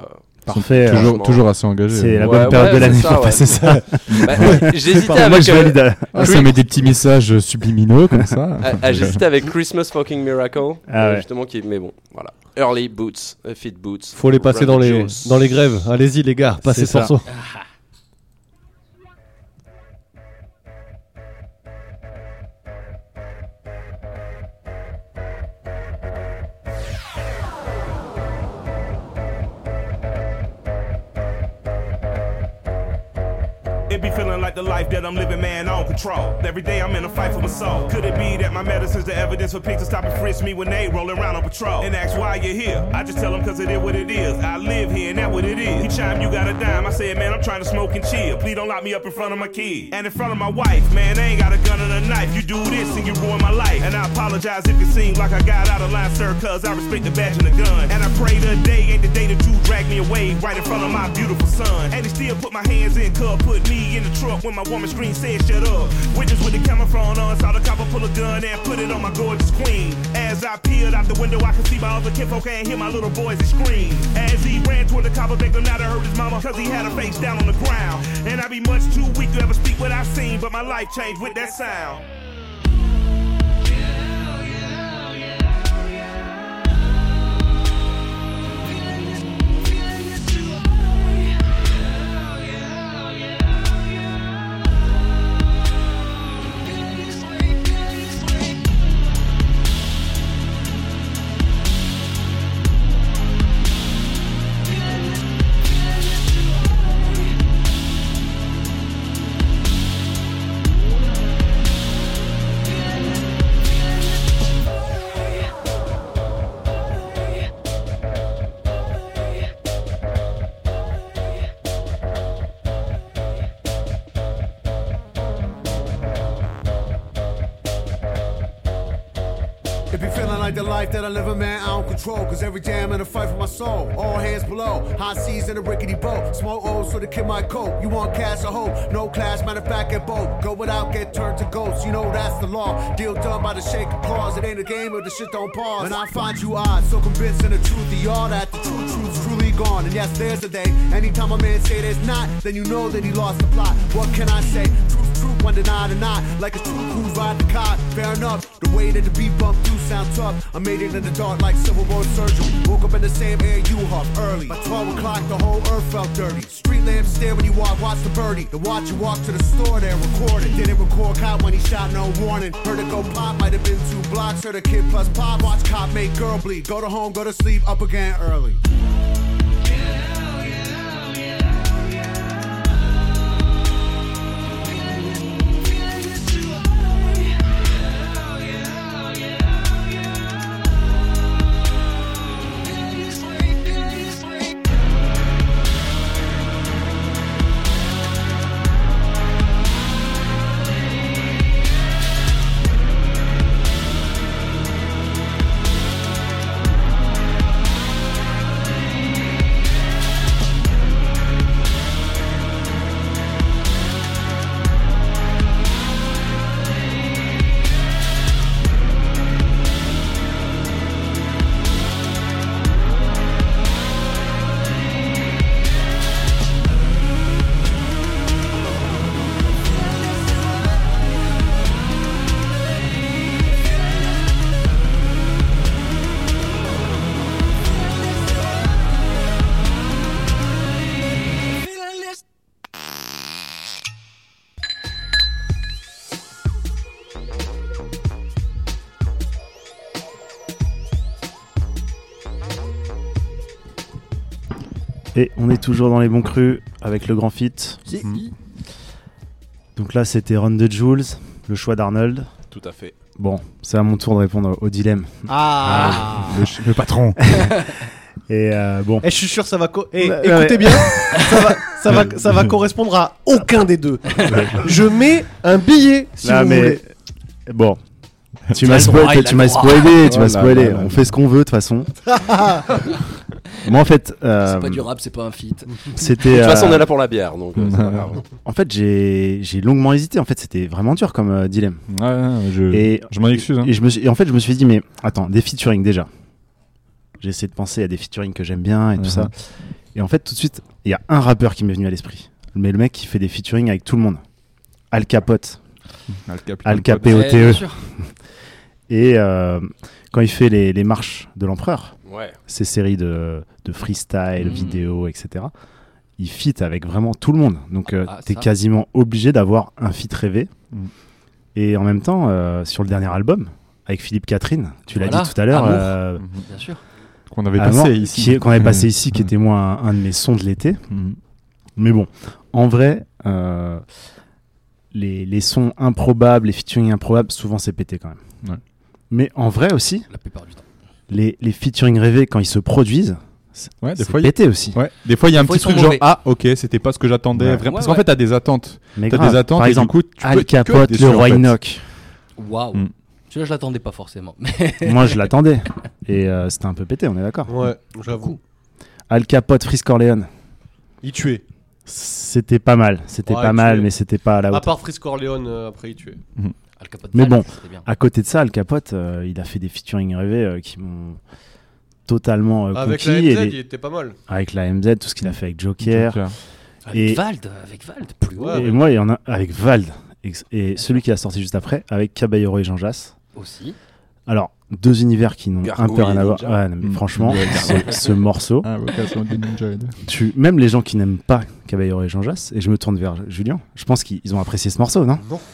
Parfait. Toujours, Franchement. toujours assez engagé. C'est la Ouais, bonne période ouais, de l'année c'est ça, pour ouais. passer ça. Bah, J'hésitais Pardon, moi, avec. je euh, valide. Ah, ça met des petits messages subliminaux comme ça. Ah, ah, J'hésitais avec Christmas Fucking Miracle, Ah euh, ouais. justement qui est, mais bon, voilà. Early Boots, uh, Fit Boots. Faut les passer dans Randy les, Jones. dans les grèves. Allez-y les gars, passez C'est ce ça. morceau. It be feeling like the life that I'm living, man, I don't control. Every day I'm in a fight for my soul. Could it be that my medicine's the evidence for pigs to stop and frisk me when they rolling around on patrol? And ask why you're here. I just tell them cause it is what it is. I live here and that's what it is. Each time you got a dime, I say, man, I'm trying to smoke and chill. Please don't lock me up in front of my kid. And in front of my wife, man, I ain't got a gun and a knife. You do this and you ruin my life. And I apologize if it seems like I got out of line, sir, cause I respect the badge and the gun. And I pray today ain't the day that you drag me away right in front of my beautiful son. And he still put my hands in cup, put me in the truck when my woman scream said shut up. Witness with the camouflage on, saw the copper pull a gun and put it on my gorgeous queen. As I peered out the window, I could see my other kinfolk and hear my little boys scream. As he ran toward the copper, begged him not to hurt his mama, cause he had her face down on the ground. And I be much too weak to ever speak what I've seen, but my life changed with that sound. It be feeling like the life that I live in, man, I don't control. Cause every day I'm in a fight for my soul. All hands below, high seas in a rickety boat. Smoke O's so the kid might cope. You want cash or hope? No class, matter of fact, get both. Go without, get turned to ghosts. You know that's the law. Deal done by the shake of claws. It ain't a game or the shit don't pause. And I find you odd, so convinced in the truth of y'all that the true truth's truly gone. And yes, there's a day. Anytime a man say there's not, then you know that he lost the plot. What can I say? Truth's truth, one denied or not. Like a true who's ride the cop. Fair enough, the way that the beat bump do sound tough. I made it in the dark like Civil War surgery. Woke up in the same air you huff early. By twelve o'clock, the whole earth felt dirty. Street lamps stare when you walk, watch the birdie. The watch you walk to the store, there record it. Didn't record cop when he shot, no warning. Heard it go pop, might have been two blocks. Heard a kid plus pop, watch cop make girl bleed. Go to home, go to sleep, up again early. Et on est toujours dans les bons crus avec le grand feat. Mmh. Donc là, c'était Run de Jules, le choix d'Arnold. Tout à fait. Bon, c'est à mon tour de répondre au dilemme. Ah, ah le, le patron. Et euh, bon. Et je suis sûr ça va. Co- et, Ouais, écoutez ouais. bien, ça va, ça va, ça va correspondre à aucun des deux. Je mets un billet si Là, vous mais voulez. bon. Tu Tu m'as as le droit, spoilé, il a tu le m'as droit. spoilé, tu m'as Voilà, spoilé. voilà. On fait ce qu'on veut de toute façon. Moi en fait, euh, C'est pas du rap, c'est pas un feat. c'était. De toute façon, euh, on est là pour la bière, donc euh, c'est pas grave. En fait, j'ai j'ai longuement hésité. En fait, c'était vraiment dur comme euh, dilemme. Ouais, ouais, je, Et je m'en excuse. Hein. Et, je me suis, et en fait, je me suis dit, mais attends, des featuring déjà. J'ai essayé de penser à des featuring que j'aime bien et tout Uh-huh. ça. Et en fait, tout de suite, il y a un rappeur qui m'est venu à l'esprit. Mais le mec qui fait des featuring avec tout le monde. Al Capote. Al Capote. Ouais, Et euh, quand il fait les, les marches de l'empereur, ouais. ces séries de, de freestyle, Mmh. vidéo, et cetera, il feat avec vraiment tout le monde. Donc, euh, Ah, t'es ça. quasiment obligé d'avoir un feat rêvé. Mmh. Et en même temps, euh, sur le dernier album, avec Philippe Catherine, tu l'as Voilà, dit tout à l'heure, Amour. euh, Bien sûr. Qu'on avait Amour, passé ici. qui est- qu'on avait passé ici, qui Mmh. était moi un, un de mes sons de l'été. Mmh. Mais bon, en vrai, euh, les, les sons improbables, les featuring improbables, souvent c'est pété quand même. Ouais. Mais en vrai aussi, La plupart du temps. les, les featuring rêvés, quand ils se produisent, c'est Ouais, des c'est fois, il- pété aussi. Ouais, des fois il y a un Des fois, petit ils sont truc genre mauvais. ah ok c'était pas ce que j'attendais Ouais. vraiment Ouais, parce qu'en ouais. fait t'as des attentes Mais t'as grave. des attentes Par et exemple, du coup tu peux Al être que Capote, déçu, le en roi fait. Enoch. Waouh. Mm. Celui-là, je l'attendais pas forcément. Mais Moi, je l'attendais. Et euh, c'était un peu pété, on est d'accord. Ouais, j'avoue. Al Capote, Frisk Corleone. Il tuait. C'était pas mal. C'était Ouais, pas il mal, tuait. mais c'était pas à la À hauteur. part Frisk Corleone, euh, après il tuait. Al Capote Mais Val, bon, c'était bien. à côté de ça, Al Capote, euh, il a fait des featuring rêvés euh, qui m'ont totalement euh, Avec conquis. la M Z, et les- il était pas mal. Avec la M Z, tout ce qu'il a fait avec Joker. Joker. Avec Et- Vald, avec Vald, plus haut. Ouais, Et moi, il y en a avec Vald. Ex- Et celui qui a sorti juste après, avec Caballero et Jean Jass. Aussi. Alors, deux univers qui n'ont un Gargouille peu rien et à voir. Ninja. Ouais, non, mais Mm. franchement, Ouais, ce, ce morceau, Invocation des ninjas et de- tu, même les gens qui n'aiment pas Caballero et Jean Jass, et je me tourne vers Julien, je pense qu'ils ont apprécié ce morceau, non? Non.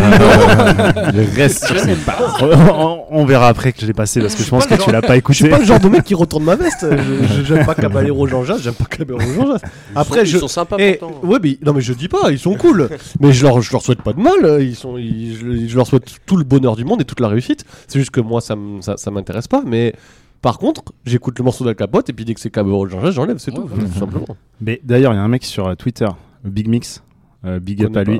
Le reste sur Je ses n'aime pas. on, on verra après que je l'ai passé parce que je pense pas que le tu genre- l'as pas Je écouté. suis pas le genre de mec qui retourne ma veste. Je- je- J'aime pas Caballero Jean Jass, j'aime pas Caballero Jean Jass. Après, ils je. sont sympas Eh, pourtant. ouais, mais non, mais je dis pas, ils sont cool. Mais je leur, je leur souhaite pas de mal. Ils sont, ils- je, je leur souhaite tout le bonheur du monde et toute la réussite. C'est juste que moi, ça, m- ça, ça m'intéresse pas. Mais par contre, j'écoute le morceau d'Al Capote et puis dès que c'est Caballero Jean Jass, j'enlève, c'est Ouais, tout, voilà. tout simplement. Mais d'ailleurs, il y a un mec sur euh, Twitter, Big Mix, euh, big up Connais à lui. pas.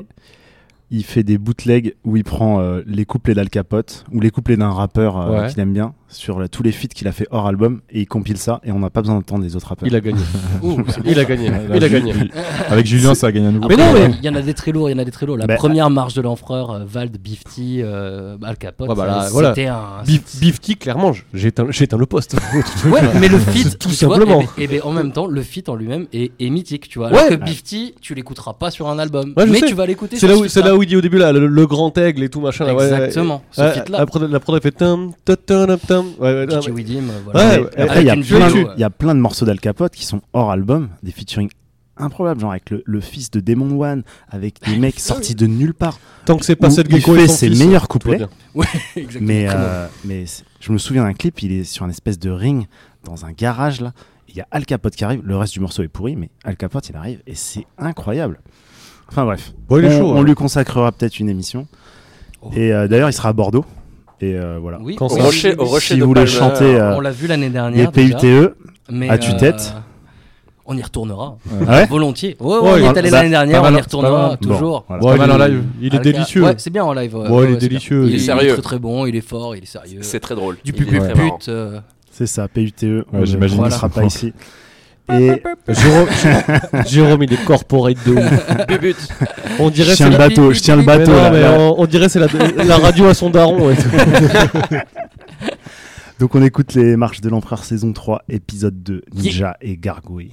Il fait des bootlegs où il prend euh, les couplets d'Al Capote ou les couplets d'un rappeur euh, Ouais. qu'il aime bien sur euh, tous les feats qu'il a fait hors album et il compile ça et on n'a pas besoin d'entendre des autres rappeurs. Il a gagné. Ouh, c'est bon, Il a ça. gagné. Là, Il a Ju- gagné. avec Julien ça a gagné un nouveau Mais non, Après, mais- il y en a des très lourds, il y en a des très lourds. La Bah, première marche de l'empereur, euh, Vald, Bifty, euh, Al Capote, Ouais, bah là, euh, voilà. c'était un. Bif- Bifty, clairement, j'ai éteint, j'ai éteint le poste. Ouais, mais le feat, Tout tu vois, simplement. et, ben- et ben, en même temps, le feat en lui-même est, est mythique, tu vois. Alors Ouais. que Bifty, tu l'écouteras pas sur un album, Ouais, je mais sais. tu vas l'écouter C'est sur là, ce où, c'est feat-là. là où il dit au début là, le, le grand aigle et tout machin. là, ouais, ouais, Exactement, ce ouais, feat-là. La prod, la prod elle fait tam, tam, tam, tam, tam. Ouais, ouais, non, Gigi mais- Widim, euh, Ouais, voilà. ouais, Et après, Avec il y, a une plein, vidéo, il y a plein de morceaux d'Al Capote qui sont hors album, des featuring improbables, genre avec le, le fils de Demon One, avec des mecs sortis de nulle part. Tant que c'est pas Où cette il gecko fait et son ses fils, meilleurs tout va couplets. bien. Ouais, exactement. Mais, Très bon. euh, mais c'est- je me souviens d'un clip, il est sur un espèce de ring dans un garage là. Il y a Al Capote qui arrive, le reste du morceau est pourri, mais Al Capote il arrive et c'est incroyable. Enfin bref, Bon, il est on, chaud, on hein. lui consacrera peut-être une émission. Oh. Et euh, d'ailleurs, il sera à Bordeaux. Et euh, voilà. Oui, Quand Au ça- rocher, au rocher Si de vous voulez Palmer. chanter euh, on l'a vu l'année les dernière. P U déjà, T E, mais, à tue-tête. euh, on y retournera. Ah ouais Volontiers. Ouais, ouais, Ouais, on y il- est allé bah, l'année dernière, pas on mal, y retournera pas mal. toujours. Voilà. Ouais, pas mal il en est- live. Il est Alka- délicieux. Ouais, c'est bien en live. Ouais, Ouais, il est ouais, c'est bien. délicieux. Il, Il est est sérieux. très très bon, il est fort, il est sérieux. C'est très drôle. Du Il est puput très marrant. pute. euh, C'est ça, P U T E. Ouais, j'imagine On ne que sera c'est pas bon. ici. Et Jérôme, Jérôme, il est corporate de ouf. Bubut. On dirait je tiens c'est le bateau, je tiens le Mais bateau. non, là, mais là. on, on dirait c'est la, la radio à son daron. Et tout. Donc on écoute les marches de l'empereur saison trois, épisode deux, Ninja et Gargouille.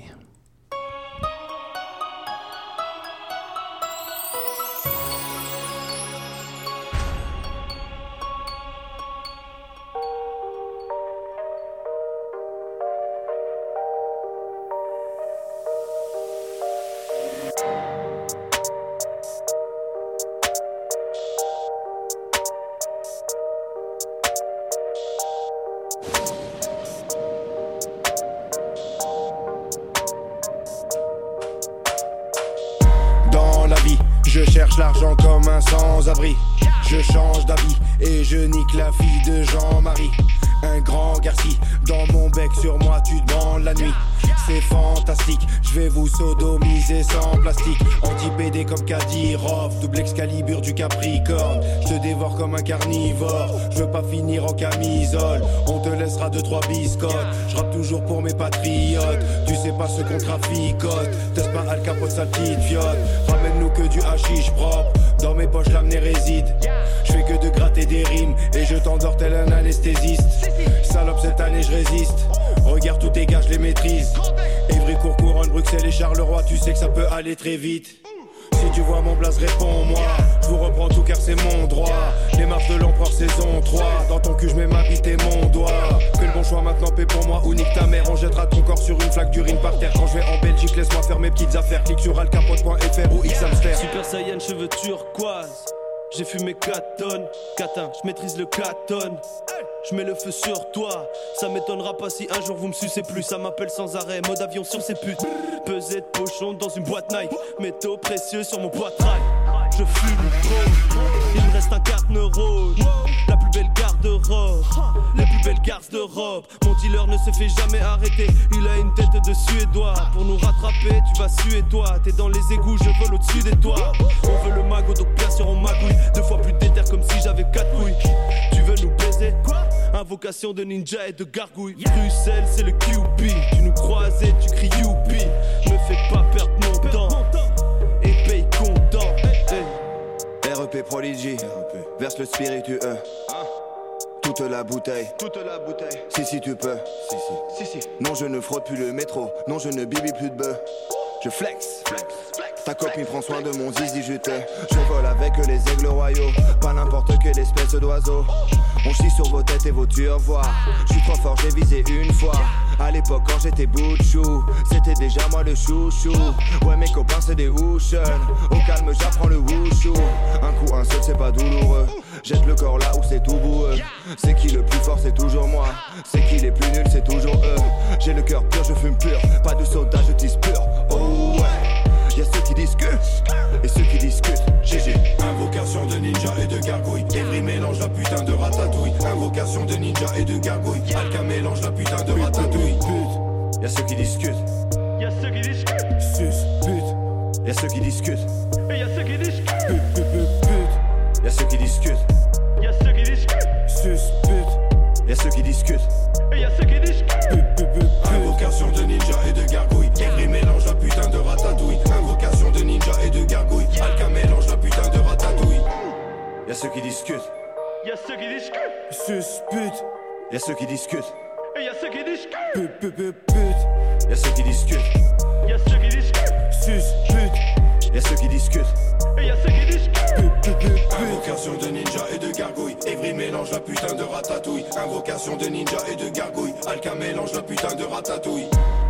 Dans la vie, je cherche l'argent comme un sans-abri. Je change d'habit et je nique la fille de Jean-Marie. Un grand garci dans mon bec, sur moi tu te branles la nuit. C'est fantastique, je vais vous sodomiser sans plastique. Anti-P D comme Kadyrov, double Excalibur du Capricorne. Je te dévore comme un carnivore, je veux pas finir en camisole. On te laissera deux trois biscottes, je rappe toujours pour mes patriotes. Tu sais pas ce qu'on traficote, teste pas Al Capote sa petite fiotte. Ramène-nous que du hashish propre, dans mes poches l'amener réside. Je fais que de gratter des rimes et je t'endors tel un anesthésiste. Salope cette année je résiste, Regarde tous tes gars, je les maîtrise. Évry, Courcouronne, Bruxelles et Charleroi, tu sais que ça peut aller très vite. Si tu vois mon blaze, réponds-moi. Je vous reprends tout car c'est mon droit. Les marches de l'empereur saison trois. Dans ton cul je mets ma bite et mon doigt. Fais le bon choix maintenant, paix pour moi ou nique ta mère. On jettera ton corps sur une flaque d'urine par terre. Quand je vais en Belgique, laisse-moi faire mes petites affaires. Clique sur alcapote point f r ou xhamster. Super Saiyan, cheveux turquoise. J'ai fumé quatre tonnes. Catin, je maîtrise le quatre tonnes. Je mets le feu sur toi. Ça m'étonnera pas si un jour vous me sucez plus. Ça m'appelle sans arrêt, mode avion sur ces putes. Pesée de pochon dans une boîte Nike. Métaux précieux sur mon poitrail. Je fume trop. Il me reste un quart neurone. La plus belle garde-robe. Les plus belles garces d'Europe. Mon dealer ne se fait jamais arrêter. Il a une tête de suédois. Pour nous rattraper, tu vas suer toi. T'es dans les égouts, je vole au-dessus des toits. On veut le magot, donc bien sûr on magouille. Deux fois plus d'éther comme si j'avais quatre couilles. Tu veux nous baiser? Invocation de ninja et de gargouille. Bruxelles, c'est le Q P. Tu nous croises et tu cries youpi. Me fais pas perdre mon temps. Et paye content. Hey. R E P Prodigy, verse le spiritueux. Toute la bouteille, toute la bouteille. Si si tu peux, si si, si si. Non je ne fraude plus le métro, non je ne bibi plus de bœuf. Je flex, flex, flex. Ta copine prend soin de mon zizi juteux. Je vole avec les aigles royaux, pas n'importe quelle espèce d'oiseau. On chie sur vos têtes et vos turvoirs. Je suis trop fort, j'ai visé une fois. À l'époque quand j'étais bout de chou, c'était déjà moi le chouchou. Ouais mes copains c'est des Ocean. Au calme j'apprends le wushu. Un coup un seul c'est pas douloureux. Jette le corps là où c'est tout boueux. C'est qui le plus fort c'est toujours moi. C'est qui les plus nuls c'est toujours eux. J'ai le cœur pur, je fume pur. Pas de soda, je tisse pur. Oh ouais. Y'a ceux qui discutent et ceux qui discutent. G G. Invocation de ninja et de gargouille. Evry mélange la putain de ratatouille. Invocation de ninja et de gargouille. Alka mélange la putain de ratatouille. Pute. Y'a ceux qui discutent. Y'a ceux qui discutent. Sus. Pute. Y'a ceux qui discutent. Et y'a ceux qui discutent. Pute, pute, pute, pute. Y'a ceux qui discutent. Y'a ceux qui discutent. Sus. Pute. Y'a ceux qui discutent. Et y'a ceux qui discutent. Pute, pute, pute, pute. Invocation de ninja et de gargouille. Evry mélange la putain de ratatouille. Invocation de ninja et de gargouille. Alka mélange la putain de ratatouille. Y'a ceux qui discutent. Y'a ceux qui discutent. Sus. Pute. Y'a ceux qui discutent. Et y'a ceux qui discutent. Pute, pute, pute, pute. Y'a ceux qui discutent. Y'a ceux qui discutent. Sus. Pute. Y'a ceux qui discutent. Et y'a ceux qui discutent. Pute, pute, pute, pute. Invocation de ninja et de gargouille. Evry mélange la putain de ratatouille. Invocation de ninja et de gargouille. Alka mélange la putain de ratatouille.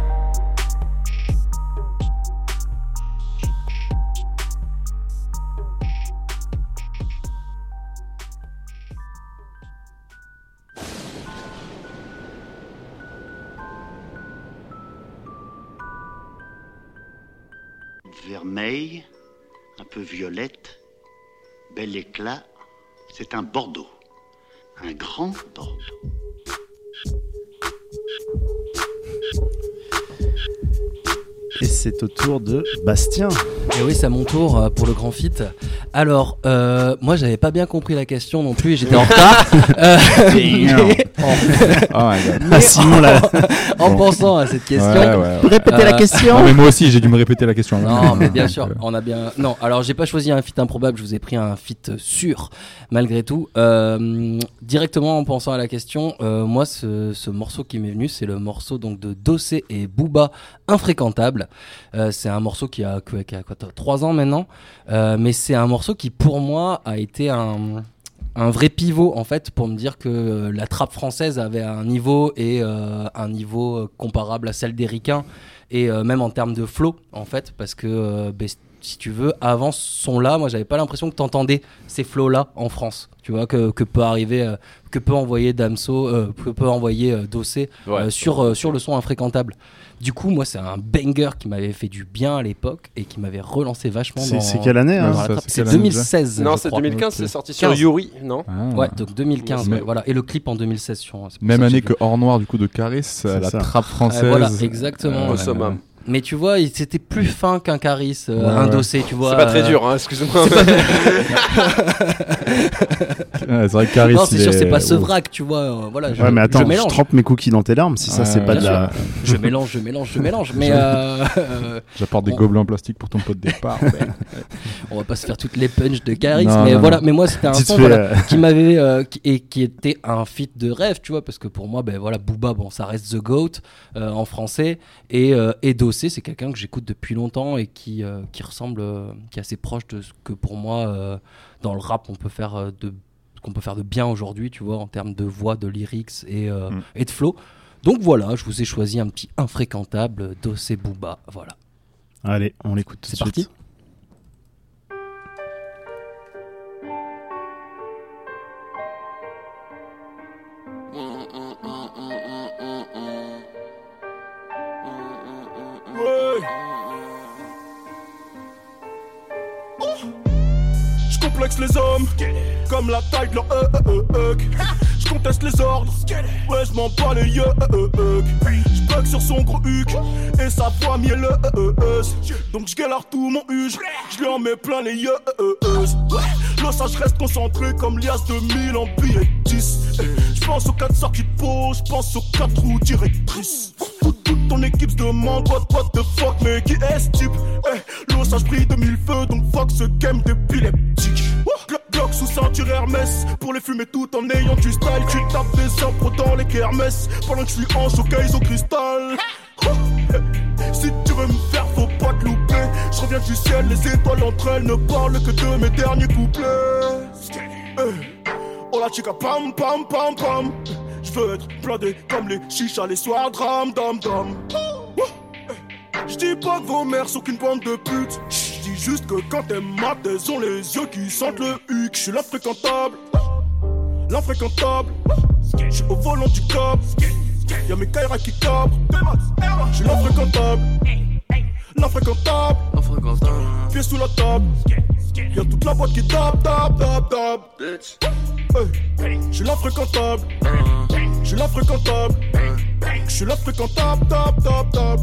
Vermeil, un peu violette, bel éclat, c'est un Bordeaux, un grand Bordeaux. Et c'est au tour de Bastien. Et oui, c'est à mon tour euh, pour le grand feat. Alors, euh, moi, j'avais pas bien compris la question non plus, et j'étais en retard. euh, mais, oh mais Simon, là. En, en pensant à cette question, ouais, ouais, ouais. répéter euh, la question. Non, mais moi aussi, j'ai dû me répéter la question. Non, mais bien sûr, on a bien. Non, alors j'ai pas choisi un feat improbable, je vous ai pris un feat sûr, malgré tout. Euh, directement en pensant à la question, euh, moi, ce, ce morceau qui m'est venu, c'est le morceau donc de Dossé et Booba, Infréquentable. Euh, c'est un morceau qui a, qui a quoi, trois ans maintenant, euh, mais c'est un morceau qui pour moi a été un, un vrai pivot en fait pour me dire que la trappe française avait un niveau et euh, un niveau comparable à celle des Ricains et euh, même en termes de flow en fait parce que euh, bah, si tu veux avant ce son là moi j'avais pas l'impression que t'entendais ces flows là en France, tu vois, que, que peut arriver euh, que peut envoyer Damso euh, que peut envoyer euh, Dossé ouais. euh, sur, euh, sur le son Infréquentable. Du coup, moi, c'est un banger qui m'avait fait du bien à l'époque et qui m'avait relancé vachement. C'est, dans, c'est quelle année hein, ça, C'est, c'est deux mille seize. Non, c'est deux mille quinze, okay. C'est sorti sur Yuri, non ah. Ouais, donc deux mille quinze, mais, ouais, voilà. Et le clip en deux mille seize. Sur, même année que Hors Noir, du coup, de Caris, la ça. Trappe française. Ah, voilà, exactement. Euh, ouais, Mais tu vois, il- c'était plus fin qu'un Caris, euh, Ouais, un ouais. dossé, tu vois. C'est pas très euh, dur, hein, excuse-moi. c'est pas- Ouais, c'est vrai que Caris, Non, c'est il sûr, est- c'est pas ce Ouf. vrac, tu vois. euh, voilà, je, Ouais, mais attends, je je, mélange. trempe mes cookies dans tes larmes, si ça, Ouais, c'est pas bien de la. Je mélange, je mélange, je mélange. Mais euh, euh, J'apporte des on- gobelets en plastique pour ton pot de départ. Ouais. On va pas se faire toutes les punches de Caris, Non, mais non, voilà. non. Mais moi, c'était un Vite son fait, voilà, euh. qui m'avait euh, qui, et qui était un feat de rêve, tu vois, parce que pour moi, ben voilà, Booba, bon, ça reste The Goat euh, en français, et euh, et Dossé, c'est quelqu'un que j'écoute depuis longtemps et qui euh, qui ressemble, euh, qui est assez proche de ce que pour moi euh, dans le rap on peut faire euh, de qu'on peut faire de bien aujourd'hui, tu vois, en termes de voix, de lyrics et euh, Mm. et de flow. Donc voilà, je vous ai choisi un petit infréquentable Dossé Booba, voilà. Allez, on l'écoute tout de C'est suite. parti. Je complexe les hommes comme la taille de leur euh, euh, euh, hug. Je conteste les ordres, ouais je m'en bats les yeux. Je bug sur son gros huc et sa voix mielleuse. Donc je galère tout mon huge, je lui en mets plein les yeux. Là ça je reste concentré comme Lias de mille en billets dix. Je pense aux quatre sorties de peau, je pense aux quatre roues directrices. Toute, toute ton équipe se demande what, what the fuck, mais qui est ce type? Eh, l'osage brille de mille feux, donc fuck ce game d'épileptique. Glock, Glock sous ceinture Hermès, pour les fumer tout en ayant du style. Tu tapes des impros dans les kermesses, pendant que je suis en showcase au cristal. Si tu veux me faire, faut pas te louper. Je reviens du ciel, les étoiles entre elles ne parlent que de mes derniers couplets. Eh, oh la chica, pam pam pam pam. Je veux être blindé comme les chichas les soirs, dram dam dam. Je dis pas que vos mères sont qu'une bande de putes. Je dis juste que quand elles matent, elles ont les yeux qui sentent le huc. Je suis l'infréquentable, l'infréquentable. Je suis au volant du cop. Y'a mes Kaira qui cabrent. Je suis l'infréquentable, l'infréquentable. Pieds sous la table. Y'a toute la boîte qui tape, tape, tape, tape. Hey. Je suis l'infréquentable, je suis l'infréquentable. Je suis l'infréquentable, tape, tape, tape.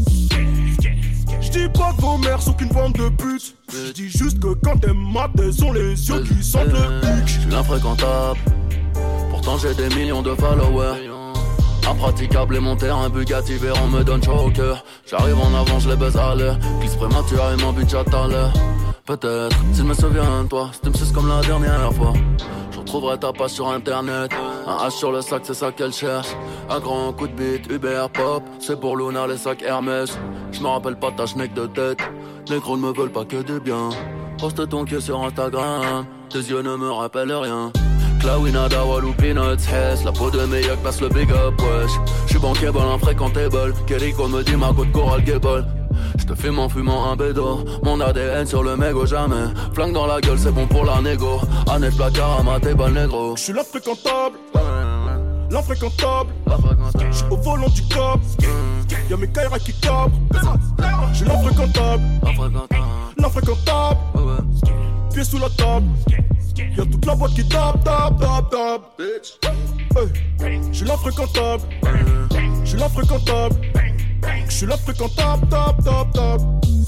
Je dis pas que vos mères sont qu'une bande de putes. Je dis juste que quand elles matent, elles ont les yeux qui sentent le huc. Je suis l'infréquentable, pourtant j'ai des millions de followers. Impraticable et mon terrain Bugatti Veyron me donne chaud au cœur. J'arrive en avant, je les baise à l'heure. Glisse prématurément, bitch à tout à l'heure. Peut-être, s'il me souvient de toi, si tu me suces comme la dernière fois. Je retrouverai ta page sur internet. Un H sur le sac, c'est ça qu'elle cherche. Un grand coup de bite, Uber Pop. C'est pour Luna, les sacs Hermès. Je me rappelle pas ta schneck de tête. Les gros ne me veulent pas que du bien. Poste ton queue sur Instagram. Tes yeux ne me rappellent rien. Clawinada, Walou, Peanuts, Hess. La peau de mes yeux passe le big up, wesh. J'suis bankable, infréquentable. Keriko me dit Margot de Coral Gable. J'te fume en fumant un bédo. Mon A D N sur le mégot, jamais. Flingue dans la gueule, c'est bon pour la négo. Annette placard à ma table négro. J'suis l'infréquentable, l'infréquentable. J'suis au volant du cop. Y'a mes Kaira qui cabrent. J'suis l'infréquentable, l'infréquentable. Pieds sous la table. Y'a toute la boîte qui tape, tape, tape, tape. Hey. J'suis l'infréquentable, j'suis l'infréquentable. J'suis l'infréquentable, tape, tape, tape.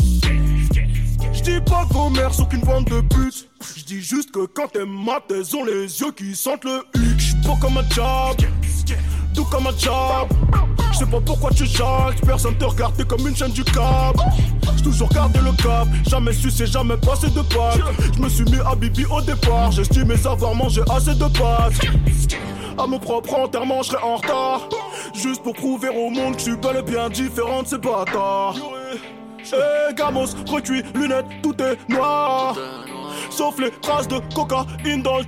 J'dis pas que vos mères sont qu'une bande de putes. J'dis juste que quand elles matent, elles ont les yeux qui sentent le huc. J'suis beau comme un job, doux comme un job. J'sais pas pourquoi tu jacques, personne te regarde, t'es comme une chaîne du câble. J'ai toujours gardé le cap, jamais sucé, jamais passé de pâtes. J'me suis mis à Bibi au départ, j'estimais avoir mangé assez de pâtes. À mon propre enterrement, j'serais en retard. Juste pour prouver au monde que j'suis bel et bien différent de ces bâtards. Eh gamos, recuit, lunettes, tout est noir. Sauf les traces de cocaïne dans le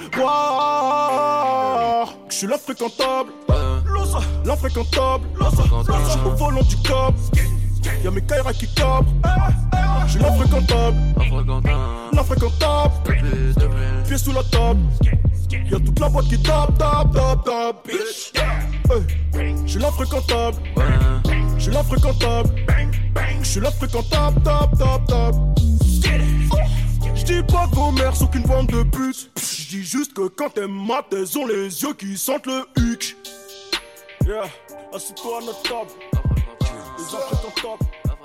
tupperware. J'suis l'infréquentable, l'infréquentable. J'suis au volant du cop. Y'a mes Kaira qui cabrent. J'suis l'infréquentable, l'infréquentable. Pieds sous la table. Y'a toute la boîte qui tape, tape, tape, tape. Hey. J'suis l'infréquentable, j'suis l'infréquentable. J'suis l'infréquentable, tape, tape, tape. J'dis pas que vos mères sont qu'une bande de putes. J'dis juste que quand elles matent, elles ont les yeux qui sentent le huc. Yeah, assieds-toi à notre table. Les infréquentables.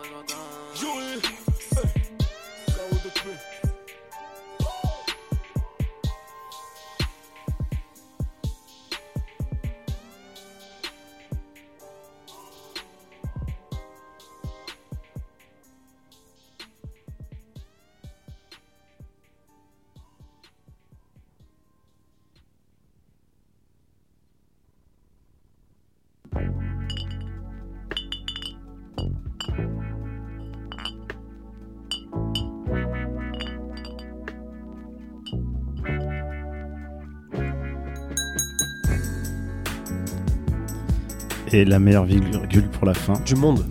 Et la meilleure virgule pour la fin. Du monde.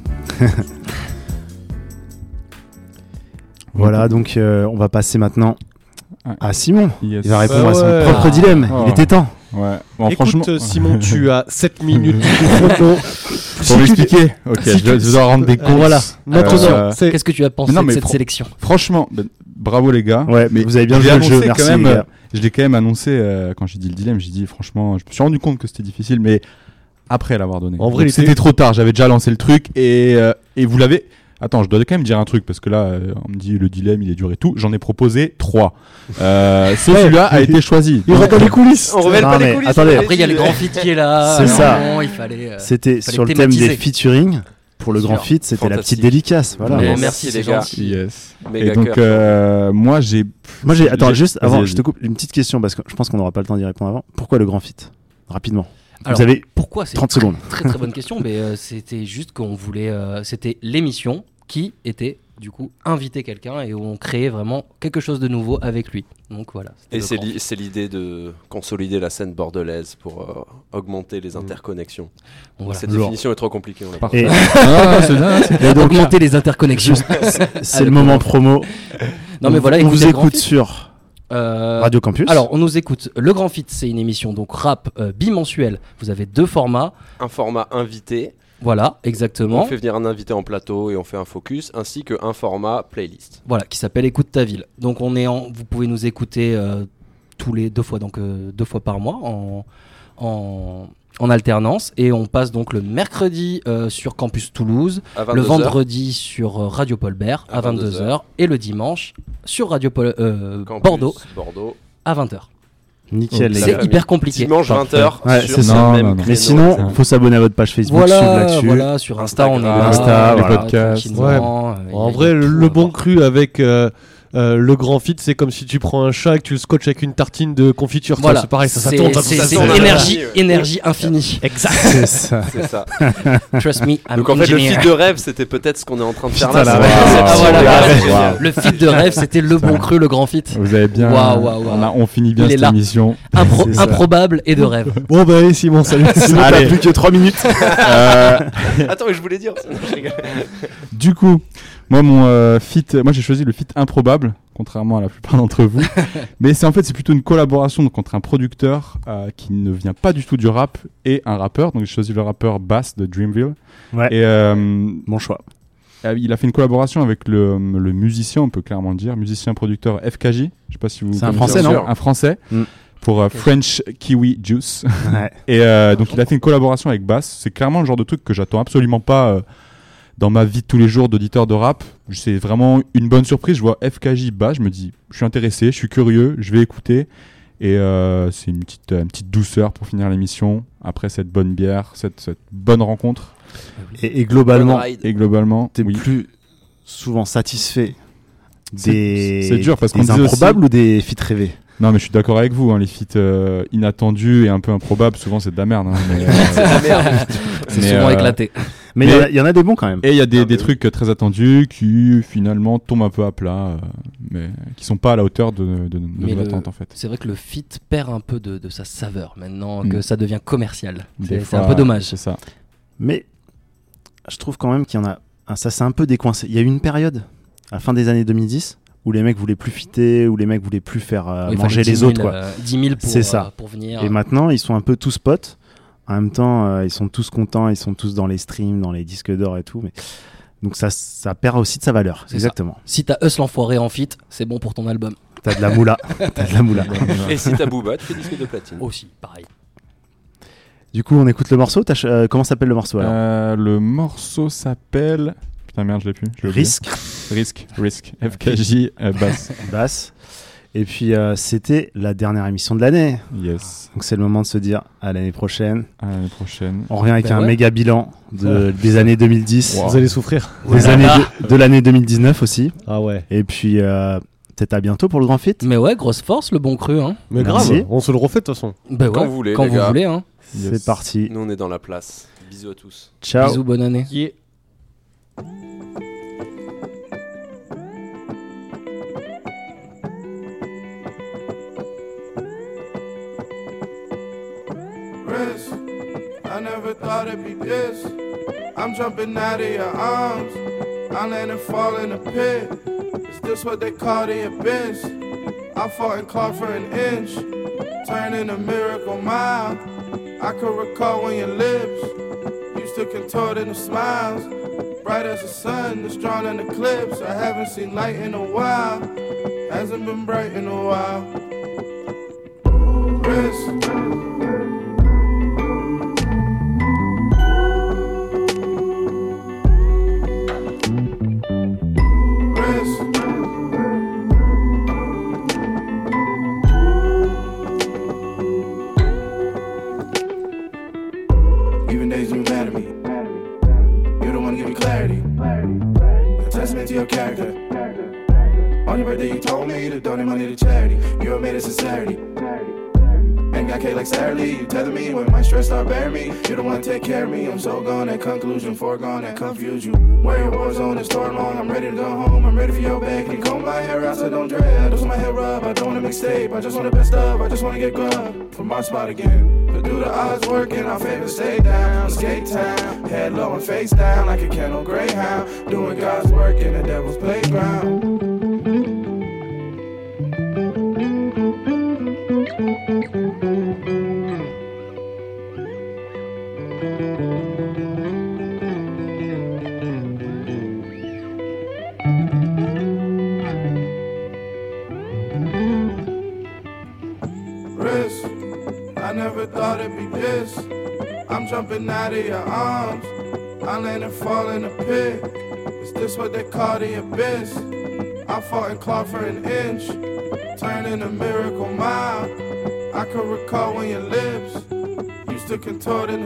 Voilà, donc euh, on va passer maintenant à Simon. Yes. Il va répondre bah à son ouais. propre Ah. dilemme. Oh. Il était temps. Ouais. Bon, Écoute, franchement, Simon, tu as sept minutes de chrono. Pour m'expliquer. Ok, si je dois, tu- je dois rendre des comptes. Voilà. Notre Euh, nom, c'est- Qu'est-ce que tu as pensé non, de mais cette fran- sélection? Franchement, ben, bravo les gars. Ouais, mais vous avez bien je l'ai joué le jeu. annoncé Merci. quand même, les euh, gars. je l'ai quand même annoncé euh, quand j'ai dit le dilemme. J'ai dit franchement, je me suis rendu compte que c'était difficile, mais après l'avoir donné. En vrai, Donc, il c'était était- trop tard. J'avais déjà lancé le truc et euh, et vous l'avez. Attends, je dois quand même dire un truc parce que là, euh, on me dit le dilemme, il est dur et tout. J'en ai proposé trois. Euh, ce Ouais. celui-là a été choisi. Il rentre dans les coulisses. On révèle Non, pas mais les coulisses. attendez. Après, il y a le grand feat qui est là. C'est Alors, ça. bon, il fallait. euh, C'était fallait sur le thème des thématiser. featuring. Pour le Bien grand sûr. feat, c'était la Fantastique. petite dédicace. Voilà. Mais Merci, merci, les c'est gars. gentil. Yes. Méga et donc cœur. euh, moi j'ai. Moi, j'ai. Attends, j'ai- juste vas-y, avant, vas-y. je te coupe une petite question parce que je pense qu'on n'aura pas le temps d'y répondre avant. Pourquoi le grand feat? Rapidement. Alors, Vous avez pourquoi c'est trente très, secondes. Très très bonne question, mais euh, c'était juste qu'on voulait. euh, c'était l'émission qui était du coup inviter quelqu'un et où on créait vraiment quelque chose de nouveau avec lui. Donc voilà. c'était Et le c'est grand li- feat. c'est l'idée de consolider la scène bordelaise pour euh, augmenter les interconnexions. Bon, voilà. Cette Lourd. définition est trop compliquée. On l'a pas Parfait. Et- Ah, c'est bien, c'est- Et donc, Augmenter les interconnexions. c'est Avec le moment le- promo. Non mais voilà, on vous écoutez le Grand écoute Feat. sur Euh, Radio Campus. Alors, on nous écoute. Le Grand Feat, c'est une émission donc rap euh, bimensuelle. Vous avez deux formats. Un format invité. Voilà, exactement. On fait venir un invité en plateau et on fait un focus, ainsi qu'un format playlist. Voilà, qui s'appelle Écoute ta ville. Donc on est en, vous pouvez nous écouter euh, tous les deux fois, donc euh, deux fois par mois en, en, en alternance, et on passe donc le mercredi euh, sur Campus Toulouse, À le vingt-deux heures. vendredi sur euh, Radio Paul Bert à, À vingt-deux vingt-deux heures et le dimanche sur Radio Paul, euh, Campus, Bordeaux Bordeaux. à vingt heures. Nickel, les C'est gars. hyper compliqué. Dimanche vingt heures. Ouais, sur c'est ce ça. même Non, non, non. créneau. Mais sinon, faut s'abonner à votre page Facebook, suivre Voilà, là-dessus. voilà, sur Insta, on est là, Insta, voilà, les podcasts. tranquillement, Ouais. euh, il y a- En il y a vrai, tout le à bon voir. cru avec euh, euh, le grand feat, c'est comme si tu prends un chat et que tu le scotches avec une tartine de confiture. tu vois, Voilà, c'est pareil, ça, ça c'est- tourne. ça c'est- tourne, c'est ça tourne. énergie, énergie infinie. Exact. C'est ça. C'est ça. Trust me, I'm Donc en fait, le engineer. feed de rêve, c'était peut-être ce qu'on est en train de faire Putain, là. la c'est rêve. la Ah, conception voilà, de la voilà. rêve. Wow. Le feat de rêve, c'était le bon cru, le grand feat. Vous avez bien. Waouh, waouh, waouh. On, a- on finit bien Il est cette là. émission. Impro- C'est ça. improbable et de rêve. Bon, bah, allez, Simon, salut. Sinon, t'as Allez. plus que trois minutes. Euh, Attends, mais je voulais dire. Je rigole. Du coup, moi mon euh, feat, moi j'ai choisi le feat improbable, contrairement à la plupart d'entre vous. Mais c'est en fait c'est plutôt une collaboration donc, entre un producteur euh, qui ne vient pas du tout du rap et un rappeur. Donc j'ai choisi le rappeur Bass de Dreamville. Ouais. Et euh, Bon choix. euh, il a fait une collaboration avec le, le musicien, on peut clairement le dire, musicien producteur F K J. Je sais pas si vous. C'est un connaissez, Français, bien non sûr. Un Français. Mm. Pour euh, French Kiwi Juice. Ouais. Et euh, donc il a fait une collaboration avec Bass. C'est clairement le genre de truc que j'attends absolument pas euh, dans ma vie de tous les jours d'auditeur de rap. C'est vraiment une bonne surprise. Je vois F K J Bass, je me dis, je suis intéressé, je suis curieux, je vais écouter. Et euh, c'est une petite, euh, une petite douceur pour finir l'émission. Après cette bonne bière, cette, cette bonne rencontre. Et, et globalement, Bonne ride. Et globalement, t'es oui. plus souvent satisfait C'est- des, c'est dur parce qu'on des disait aussi- improbables ou des feats rêvés? Non mais je suis d'accord avec vous, hein, les feats euh, inattendus et un peu improbables, souvent c'est de la merde. Hein, mais, euh, C'est la merde. C'est mais, souvent euh, éclaté. Mais il y mais- en a- il y, en a des bons quand même. Et il y a des, Ah, des mais trucs euh, très attendus qui finalement tombent un peu à plat, euh, mais qui sont pas à la hauteur de, de, de Mais nos le- attentes en fait. C'est vrai que le feat perd un peu de, de sa saveur maintenant Mm. que ça devient commercial. Des C'est c'est fois, un peu dommage. C'est ça. Mais je trouve quand même qu'il y en a. ah, Ça s'est un peu décoincé. Il y a eu une période, à la fin des années deux mille dix, où les mecs voulaient plus fitter, où les mecs voulaient plus faire euh, Oui, il manger fallait les dix mille, autres. Quoi. euh, dix mille pour, C'est euh, ça. pour venir. Et maintenant, ils sont un peu tous potes. En même temps, euh, ils sont tous contents, ils sont tous dans les streams, dans les disques d'or et tout. Mais... Donc ça, ça perd aussi de sa valeur. C'est Exactement. Si t'as Us l'enfoiré en feat, c'est bon pour ton album. T'as de la moula. T'as de la moula. Et si t'as Booba, tu fais disque de platine. Aussi, pareil. Du coup, on écoute le morceau. T'as ch- euh, comment s'appelle le morceau alors Euh, le morceau s'appelle. Putain, merde, je l'ai plus. Je l'ai oublié. Risque. Risque, Risque. F K J, euh, basse. Basse. Et puis, euh, c'était la dernière émission de l'année. Yes. Donc, c'est le moment de se dire à l'année prochaine. À l'année prochaine. On revient avec Ben un ouais. méga bilan de, Ouais. des années deux mille dix. Wow. Vous allez souffrir. Des années de, de l'année deux mille dix-neuf aussi. Ah ouais. Et puis, euh, peut-être à bientôt pour le grand fit. Mais ouais, grosse force, le bon cru. Hein. Mais Merci. grave, on se le refait de toute façon. Bah ouais, Quand vous voulez, quand les vous gars. voulez. Hein. C'est Yes. parti. Nous, on est dans la place. Bisous à tous. Ciao. Bisous, bonne année. Yeah. Wrist. I never thought it'd be this. I'm jumping out of your arms. I land and fall in the pit. Is this what they call the abyss? I fought and clawed for an inch, turning a miracle mile. I could recall when your lips used to contort into smiles, bright as the sun that's drawn in eclipse. I haven't seen light in a while, hasn't been bright in a while. Wrist. Even days you mad at me, you don't wanna give me clarity. A testament to your character. On your birthday you told me to donate money to charity. You made it sincerity. Ain't got K like Saturday. You tether me when my stress start bearing me. You don't wanna take care of me. I'm so gone at conclusion, foregone that confuse you. Where your war zone is store long. I'm ready to go home. I'm ready for your bag. Can you comb my hair out so don't dread? I just want my hair rub. I don't want a mixtape. I just want the best of. I just wanna get grub from my spot again. But do the odds work in our favor? Stay down, skate town, head low and face down like a kennel greyhound. Doing God's work in the devil's playground. Wrist. I never thought it'd be this. I'm jumping out of your arms. I land and fall in a pit. Is this what they call the abyss? I fought and clawed for an inch, turning a miracle mile. I could recall when your lips used to contort into